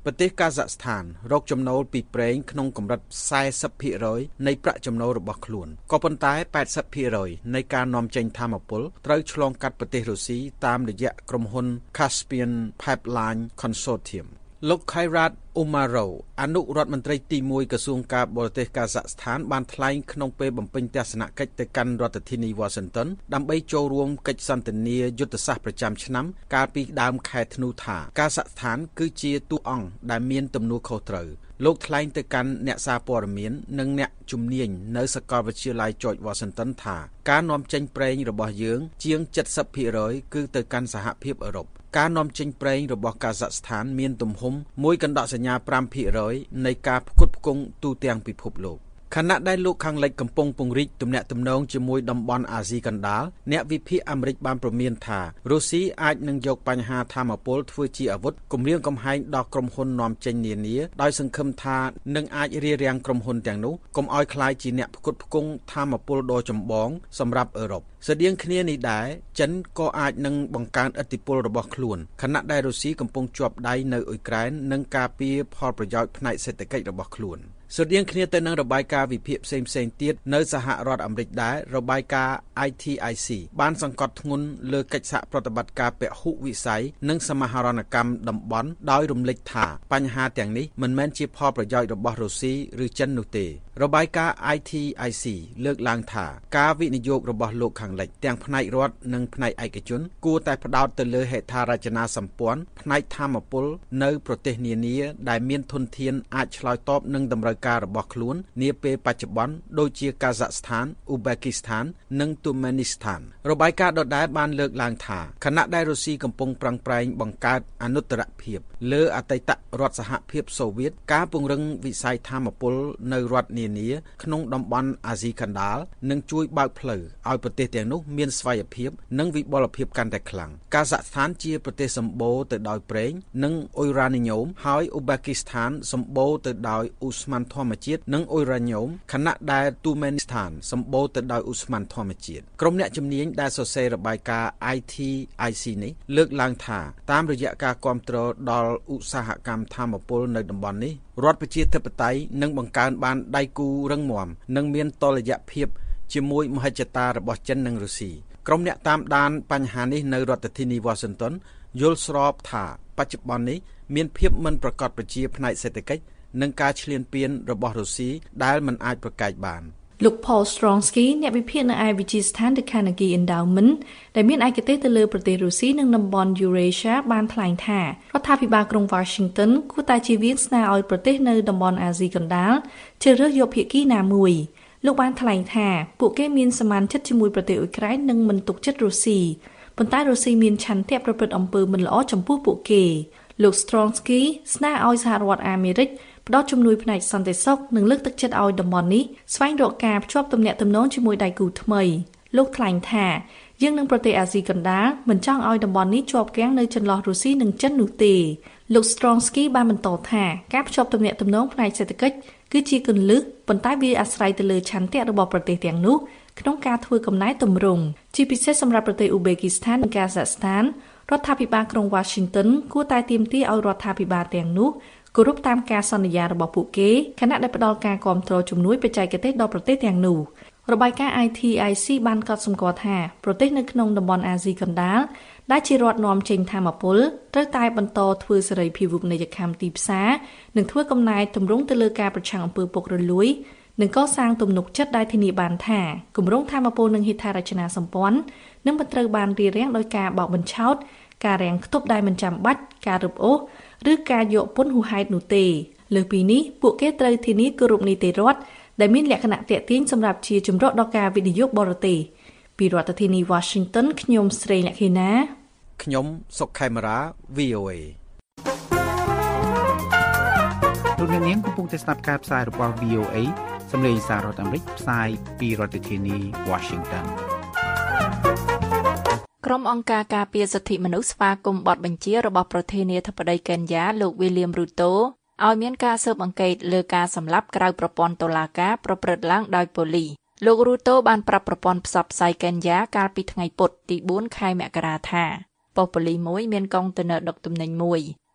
ប្រទេសកាហ្សាក់ស្ថានរកចំណូលពីប្រេងក្នុងកម្រិត 40% នៃប្រាក់ចំណូលរបស់ខ្លួនក៏ប៉ុន្តែ 80% នៃការនាំចេញថាមពលត្រូវឆ្លងកាត់ប្រទេសរុស្ស៊ីតាមរយៈក្រុមហ៊ុន Caspian Pipeline Consortium លោក Khairat Umarov អនុរដ្ឋមន្ត្រីទីមួយក្រសួងការបរទេសកាហ្សាក់ស្ថានបានថ្លែងក្នុងពេលបំពេញទស្សនកិច្ចទៅកាន់រដ្ឋធានី Washington ដើម្បីចូលរួមកិច្ចសន្ទនាយុទ្ធសាស្ត្រប្រចាំឆ្នាំកាលពីដើមខែធ្នូថាកាហ្សាក់ស្ថានគឺជាតួអង្គដែលមានទំនួលខុសត្រូវលោកថ្លែងទៅកាន់អ្នកសារព័ត៌មាននិងអ្នកជំនាញនៅសាកលវិទ្យាល័យ George Washington ថាការនាំចេញប្រេងរបស់យើងជាង 70% គឺទៅកាន់សហភាពអឺរ៉ុបការនាំចេញប្រេងរបស់កាហ្សាក់ស្ថានមានទំហំមួយកណ្ដកសញ្ញា 5% នៃការផ្គត់ផ្គង់ទូទាំងពិភពលោកខណៈដែលលោកខាងលិចកំពុងពង្រីកទំនាក់ទំនងជាមួយតំបន់អាស៊ីកណ្ដាលអ្នកវិភាគអាមេរិកបានព្រមានថារុស្ស៊ីអាចនឹងយកបញ្ហាថាមពលធ្វើជាអាវុធគំរាមកំហែងដល់ក្រុមហ៊ុននាំចេញនានាដោយសង្ឃឹមថានឹងអាចរារាំងក្រុមហ៊ុនទាំងនោះកុំឲ្យក្លាយជាអ្នកផ្គត់ផ្គង់ថាមពលដ៏ចម្បងសម្រាប់អឺរ៉ុបស្តៀងគ្នានេះដែរចិនក៏អាចនឹងបង្កើនឥទ្ធិពលរបស់ខ្លួនខណៈដែលរុស្ស៊ីកំពុងជាប់ដៃនៅអ៊ុយក្រែននិងការពារផលប្រយោជន៍ផ្នែកសេដ្ឋកិច្ចរបស់ខ្លួនស្រដៀងគ្នាទៅនឹងរបាយការណ៍វិភាគផ្សេងៗទៀតនៅសហរដ្ឋអាមេរិកដែររបាយការណ៍ I T I C បានសង្កត់ធ្ងន់លើកិច្ចសហប្រតិបត្តិការពហុវិស័យនិងសមាហរណកម្មតំបន់ដោយរំលេចថាបញ្ហាទាំងនេះមិនមែនជាផលប្រយោជន៍របស់រុស្ស៊ីឬចិននោះទេរបាយការណ៍ I T I C លើកឡើងថាការវិនិយោគរបស់លោកខាងលិចទាំងផ្នែករដ្ឋនិងផ្នែកឯកជនគួរតែផ្ដោតទៅលើហេដ្ឋារចនាសម្ព័ន្ធផ្នែកថាមពលនៅប្រទេសនានាដែលមានធនធានអាចឆ្លើយតបនឹងតម្រូវការរបស់ខ្លួននាពេលបច្ចុប្បន្នដូចជាកាហ្សាក់ស្ថានអ៊ូបេគីស្ថាននិងទូម៉េនីស្ថានរបាយការណ៍ដដែលបានលើកឡើងថាខណៈដែលរុស្ស៊ីកំពុងប្រឹងប្រែងបង្កើតអនុត្តរភាពលើអតីតរដ្ឋសហភាពសូវៀតការពង្រឹងវិស័យថាមពលនៅរដ្ឋនានាក្នុងតំបន់អាស៊ីកណ្ដាលនឹងជួយបើកផ្លូវឲ្យប្រទេសទាំងនោះមានស្វ័យភាពនិងវិបុលភាពកាន់តែខ្លាំងកាហ្សាក់ស្ថានជាប្រទេសសម្បូរទៅដោយប្រេងនិងអ៊ុយរ៉ានីញ៉ូមហើយអ៊ូបេគីស្ថានសម្បូរទៅដោយអ៊ូស្មန်ធម្មជាតិនិងអ៊ុយរ៉ានីញ៉ូមខណៈដែលទូម៉េនីស្ថានសម្បូរទៅដោយអ៊ូស្មန်ធម្មជាតិក្រុមអ្នកជំនាញដែលសរសេររបាយការណ៍ I T I C នេះលើកឡើងថាតាមរយៈការគាំទ្រដល់ឧស្សាហកម្មថាមពលនៅតំបន់នេះរដ្ឋប្រជាធិបតេយ្យនឹងបង្កើនបានដៃគូរឹងមាំនិងមានតុល្យភាពជាមួយមហិច្ឆតារបស់ចិននិងរុស្ស៊ីក្រុមអ្នកតាមដានបញ្ហានេះនៅរដ្ឋធានី Washington យល់ស្របថាបច្ចុប្បន្ននេះមានភាពមិនប្រកបប្រជាផ្នែកសេដ្ឋកិច្ចនិងការឈ្លានពានរបស់រុស្ស៊ីដែលមិនអាចប្រកែកបានលោក Paul Stronsky អ្នកវិភាគនៅឯវិទ្យាស្ថាន The Carnegie Endowment ដែលមានឯកទេសទៅលើប្រទេសរុស្ស៊ីនិងតំបន់ Eurasia បានថ្លែងថារដ្ឋាភិបាលក្រុង Washington គួរតែជៀសវាងស្នើឲ្យប្រទេសនៅតំបន់អាស៊ីកណ្ដាលជ្រើសរើសយកភាគីណាមួយលោកបានថ្លែងថាពួកគេមានសមានចិត្តជាមួយប្រទេសអ៊ុយក្រែននិងមិនទុកចិត្តរុស្ស៊ីប៉ុន្តែរុស្ស៊ីមានឆន្ទៈប្រព្រឹត្តអំពើមិនល្អចំពោះពួកគេលោក Stronsky ស្នើឲ្យសហរដ្ឋអាមេរិកផ្ដល់ជំនួយផ្នែកសន្តិសុខនិងលើកទឹកចិត្តឲ្យតំបន់នេះស្វែងរកការភ្ជាប់ទំនាក់ទំនងជាមួយដៃគូថ្មីលោកថ្លែងថាយើងនឹងប្រទេសអាស៊ីកណ្ដាលមិនចង់ឲ្យតំបន់នេះជាប់គាំងនៅចន្លោះរុស្ស៊ីនិងចិននោះទេលោក Stronsky បានបន្តថាការភ្ជាប់ទំនាក់ទំនងផ្នែកសេដ្ឋកិច្ចគឺជាគន្លឹះប៉ុន្តែវាអាស្រ័យទៅលើឆន្ទៈរបស់ប្រទេសទាំងនោះក្នុងការធ្វើកំណែទម្រង់ជាពិសេសសម្រាប់ប្រទេសអ៊ូបេគីស្ថាននិងកាហ្សាក់ស្ថានរដ្ឋាភិបាលក្រុង Washington គួរតែទាមទារឲ្យរដ្ឋាភិបាលទាំងនោះគោរពតាមការសន្យារបស់ពួកគេខណៈដែលផ្ដល់ការគាំទ្រជំនួយបច្ចេកទេសដល់ប្រទេសទាំងនោះរបាយការណ៍ I T I C បានកត់សម្គាល់ថាប្រទេសនៅក្នុងតំបន់អាស៊ីកណ្ដាលដែលជារដ្ឋនាំចេញថាមពលត្រូវតែបន្តធ្វើសេរីភាពវិនិយោគកម្មទីផ្សារនិងធ្វើកំណែទម្រង់ទៅលើការប្រឆាំងអំពើពុករលួយនិងកសាងទំនុកចិត្តដែលធានាបានថាគម្រោងថាមពលនិងហេដ្ឋារចនាសម្ព័ន្ធនឹងមិនត្រូវបានរារាំងដោយការបោកបញ្ឆោតការរាំងខ្ទប់ដែលមិនចាំបាច់ការរឹបអូសឬការយកពន្ធហួសហេតុនោះទេលើពីនេះពួកគេត្រូវធានាគោរពនីតិរដ្ឋដែលមានលក្ខណៈទាក់ទាញសម្រាប់ជាជំរកដល់ការវិនិយោគបរទេសពីរដ្ឋធានី Washington ខ្ញុំស្រីលក្ខិណាខ្ញុំសុកខេមរា V O A លោកអ្នកនាងកំពុងតែស្ដាប់ការផ្សាយរបស់ V O A សម្លេងសាររដ្ឋអាមេរិកផ្សាយពីរដ្ឋធានី Washington ក្រុមអង្គការការពារសិទ្ធិមនុស្សស្វាគមន៍បទបញ្ជារបស់ប្រធានាធិបតីកេនយ៉ាលោក William Ruto ឲ្យមានការស៊ើបអង្កេតលើការសម្លាប់ក្រៅប្រព័ន្ធតុលាការប្រព្រឹត្តឡើងដោយប៉ូលីសលោក Ruto បានប្រាប់ប្រព័ន្ធផ្សព្វផ្សាយកេនយ៉ាកាលពីថ្ងៃពុធទីបួនខែមករាថាប៉ុស្តិ៍ប៉ូលីសមួយមានកុងតឺន័រដឹកទំនិញមួយ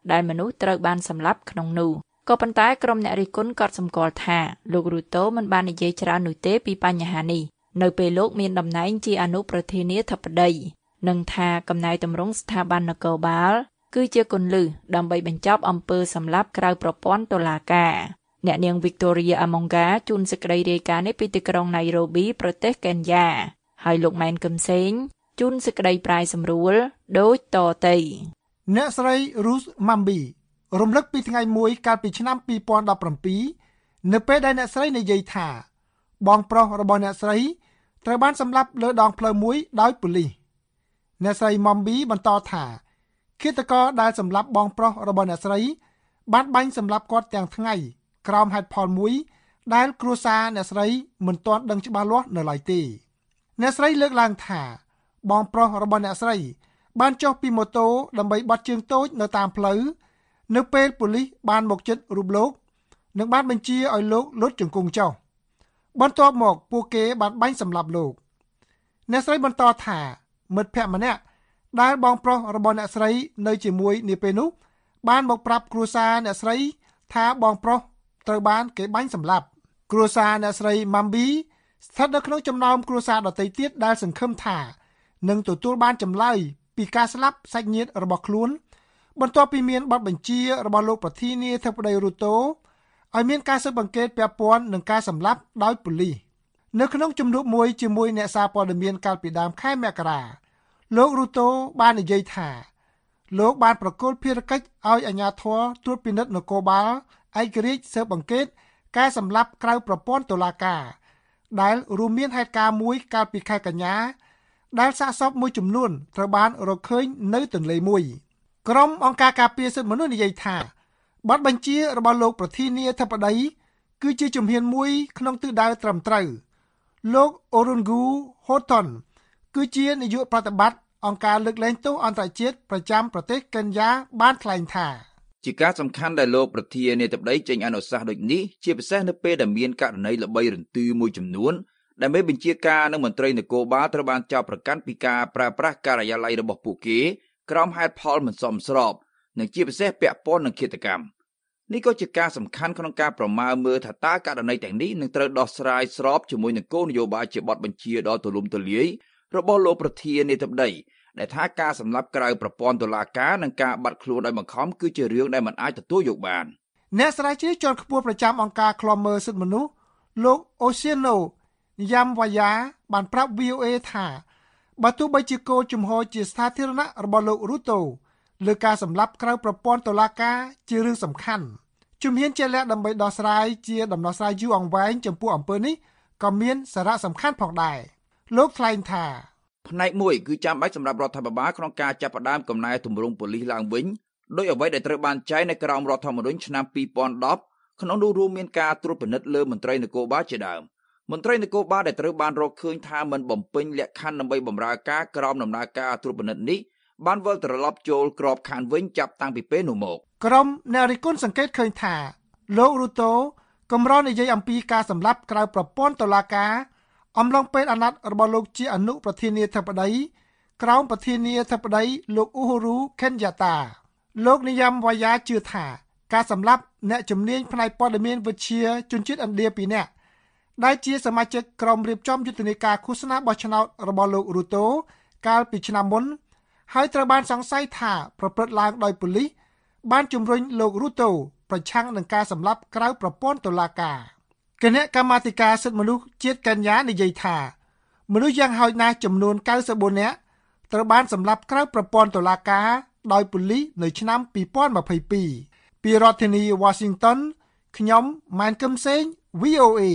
ដែលមនុស្សត្រូវបានសម្លាប់ក្នុងនោះក៏ប៉ុន្តែក្រុមអ្នករិះគន់ក៏សម្គាល់ថាលោករូតូមិនបាននិយាយច្រើននោះទេពីបញ្ហានេះនៅពេលលោកមានតំណែងជាអនុប្រធានាធិបតីនិងថាកំណែទម្រង់ស្ថាប័ននគរបាលគឺជាគន្លឹះដើម្បីបញ្ចប់អំពើសម្លាប់ក្រៅប្រព័ន្ធតុលាការអ្នកនាង Victoria Amonga ជួនសេចក្តីរាយការណ៍នេះពីទីក្រុង Nairobi ប្រទេសកេនយ៉ាហើយលោកម៉ែនកឹមសេងជួនសេចក្តីប្រាយសម្រួលដូចតទៅអ្នកស្រី Ruth Mambi រំលឹកពីថ្ងៃមួយកាលពីឆ្នាំពីរពាន់ដប់ប្រាំពីរនៅពេលដែលអ្នកស្រីនិយាយថាបងប្រុសរបស់អ្នកស្រីត្រូវបានសម្លាប់លើដងផ្លូវមួយដោយប៉ូលីសអ្នកស្រី Mambi បន្តថាឃាតករដែលសម្លាប់បងប្រុសរបស់អ្នកស្រីបានបាញ់សម្លាប់គាត់ទាំងថ្ងៃក្រោមហេតុផលមួយដែលគ្រួសារអ្នកស្រីមិនទាន់ដឹងច្បាស់លាស់នៅឡើយទេអ្នកស្រីលើកឡើងថាបងប្រុសរបស់អ្នកស្រីបានចុះពីម៉ូតូដើម្បីបត់ជើងតូចនៅតាមផ្លូវនៅពេលប៉ូលីសបានមកជិតរូបលោកនិងបានបញ្ជាឲ្យលោកលុតជង្គង់ចុះបន្ទាប់មកពួកគេបានបាញ់សម្លាប់លោកអ្នកស្រីបន្តថាមិត្តភក្តិម្នាក់ដែលបងប្រុសរបស់អ្នកស្រីនៅជាមួយនាពេលនោះបានមកប្រាប់គ្រួសារអ្នកស្រីថាបងប្រុសត្រូវបានគេបាញ់សម្លាប់គ្រួសារអ្នកស្រី Mambi ស្ថិតនៅក្នុងចំណោមគ្រួសារដទៃទៀតដែលសង្ឃឹមថានឹងទទួលបានចម្លើយពីការស្លាប់សាច់ញាតិរបស់ខ្លួនបន្ទាប់ពីមានបទបញ្ជារបស់លោកប្រធានាធិបតីរូតូឲ្យមានការស៊ើបអង្កេតពាក់ព័ន្ធនឹងការសម្លាប់ដោយប៉ូលីសនៅក្នុងជំនួបមួយជាមួយអ្នកសារព័ត៌មានកាលពីដើមខែមករាលោករូតូបាននិយាយថាលោកបានប្រគល់ភារកិច្ចឲ្យអាជ្ញាធរត្រួតពិនិត្យនគរបាលឯករាជ្យស៊ើបអង្កេតការសម្លាប់ក្រៅប្រព័ន្ធតុលាការដែលរួមមានហេតុការណ៍មួយកាលពីខែកញ្ញាដែលសាកសពមួយចំនួនត្រូវបានរកឃើញនៅទន្លេមួយក្រុមអង្គការការពារសិទ្ធិមនុស្សនិយាយថាបទបញ្ជារបស់លោកប្រធានាធិបតីគឺជាជំហានមួយក្នុងទិសដៅត្រឹមត្រូវលោក Orungu Houghton គឺជានាយកប្រតិបត្តិអង្គការលើកលែងទោសអន្តរជាតិប្រចាំប្រទេសកេនយ៉ាបានថ្លែងថាជាការសំខាន់ដែលលោកប្រធានាធិបតីចេញអនុសាសន៍ដូចនេះជាពិសេសនៅពេលដែលមានករណីល្បីរន្ទឺមួយចំនួនដែលមេបញ្ជាការនិងមន្ត្រីនគរបាលត្រូវបានចោទប្រកាន់ពីការប្រើប្រាស់ការិយាល័យរបស់ពួកគេក្រោមហេតុផលមិនសមស្របនិងជាពិសេសពាក់ព័ន្ធនឹងឃាតកម្មនេះក៏ជាការសំខាន់ក្នុងការប្រមាលមើលថាតើករណីទាំងនេះនឹងត្រូវដោះស្រាយស្របជាមួយនឹងគោលនយោបាយជាបទបញ្ជាដ៏ទូលំទូលាយរបស់លោកប្រធានាធិបតីដែលថាការសម្លាប់ក្រៅប្រព័ន្ធតុលាការនិងការបាត់ខ្លួនដោយបង្ខំគឺជារឿងដែលមិនអាចទទួលយកបានអ្នកស្រាវជ្រាវជាន់ខ្ពស់ប្រចាំអង្គការឃ្លាំមើលសិទ្ធិមនុស្សលោក Oceano Nyamwaya បានប្រាប់ វី អូ អេ ថាបើទោះបីជាគោលជំហរជាសាធារណៈរបស់លោករូតូលើការសម្លាប់ក្រៅប្រព័ន្ធតុលាការជារឿងសំខាន់ជំហានជាក់លាក់ដើម្បីដោះស្រាយជាដំណោះស្រាយយូរអង្វែងចំពោះអំពើនេះក៏មានសារៈសំខាន់ផងដែរលោកថ្លែងថាផ្នែកមួយគឺចាំបាច់សម្រាប់រដ្ឋាភិបាលក្នុងការចាប់ផ្ដើមកំណែទម្រង់ប៉ូលីសឡើងវិញដោយអ្វីដែលត្រូវបានចែងនៅក្រោមរដ្ឋធម្មនុញ្ញឆ្នាំពីរពាន់ដប់ក្នុងនោះរួមមានការត្រួតពិនិត្យលើមន្ត្រីនគរបាលជាដើមមន្ត្រីនគរបាលដែលត្រូវបានរកឃើញថាមិនបំពេញលក្ខខណ្ឌដើម្បីបម្រើការក្រោមដំណើរការត្រួតពិនិត្យនេះបានវិលត្រឡប់ចូលក្របខ័ណ្ឌវិញចាប់តាំងពីពេលនោះមកក្រុមអ្នករិះគន់សង្កេតឃើញថាលោករូតូកម្រនិយាយអំពីការសម្លាប់ក្រៅប្រព័ន្ធតុលាការអំឡុងពេលអាណត្តិរបស់លោកជាអនុប្រធានាធិបតីក្រោមប្រធានាធិបតីលោក Uhuru Kenyatta លោកនិយមវ៉ាយ៉ាជឿថាការសម្លាប់អ្នកជំនាញផ្នែកព័ត៌មានវិទ្យាជនជាតិឥណ្ឌាពីរនាក់ដែលជាសមាជិកក្រុមរៀបចំយុទ្ធនាការឃោសនាបោះឆ្នោតរបស់លោករូតូកាលពីឆ្នាំមុនហើយត្រូវបានសង្ស័យថាប្រព្រឹត្តឡើងដោយប៉ូលីសបានជំរុញលោករូតូប្រឆាំងនឹងការសម្លាប់ក្រៅប្រព័ន្ធតុលាការគណៈកម្មាធិការសិទ្ធិមនុស្សជាតិកេនយ៉ានិយាយថាមនុស្សយ៉ាងហោចណាស់ចំនួនកៅសិបបួននាក់ត្រូវបានសម្លាប់ក្រៅប្រព័ន្ធតុលាការដោយប៉ូលីសនៅឆ្នាំពីរពាន់ម្ភៃពីរពីរដ្ឋធានី Washington ខ្ញុំម៉ែនកឹមសេង វី អូ អេ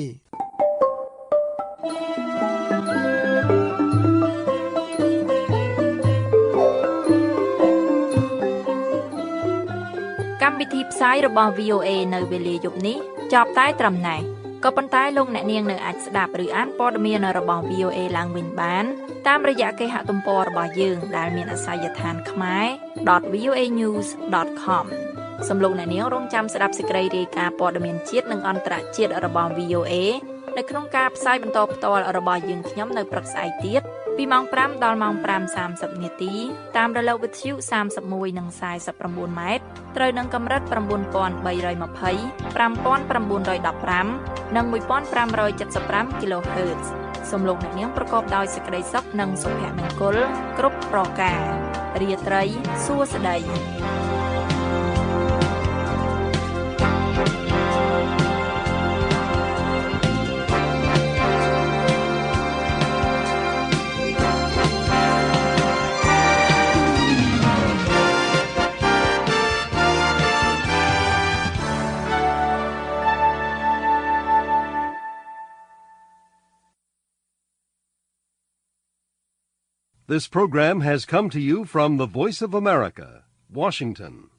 កម្មវិធីផ្សាយរបស់ វី អូ អេ នៅវេលាយប់នេះចប់តែត្រឹមណេះក៏ប៉ុន្តែលោកអ្នកនាងនៅអាចស្ដាប់ឬអានព័ត៌មានរបស់ វី អូ អេ ឡើងវិញបានតាមរយៈគេហទំព័ររបស់យើងដែលមានអាសយដ្ឋាន ខ្មែរ ដត វី អូ អេ ញូស ដត ខម សូមលោកអ្នកនាងរងចាំស្ដាប់សេចក្តីរាយការណ៍ព័ត៌មានជាតិនិងអន្តរជាតិរបស់ វី អូ អេ នៅក្នុងការផ្សាយបន្តផ្ទាល់របស់យើងខ្ញុំនៅព្រឹកស្អែកទៀតពីម៉ោងប្រាំដល់ម៉ោងប្រាំសាមសិបនាទីតាមរលកវិទ្យុសាមសិបមួយនិងខ្សែសិប៩ម៉ែត្រត្រូវនឹងកម្រិត៩បី២០ ៥៩១៥ និងមួយnghìn៥trăm七mươi lăm គីឡូហឺតซ์សំឡេងអ្នកនាងប្រកបដោយសេចក្តីសុខនិងសុភមង្គលគ្រប់ប្រការរាត្រីសួស្តី This program has come to you from the Voice of America, Washington.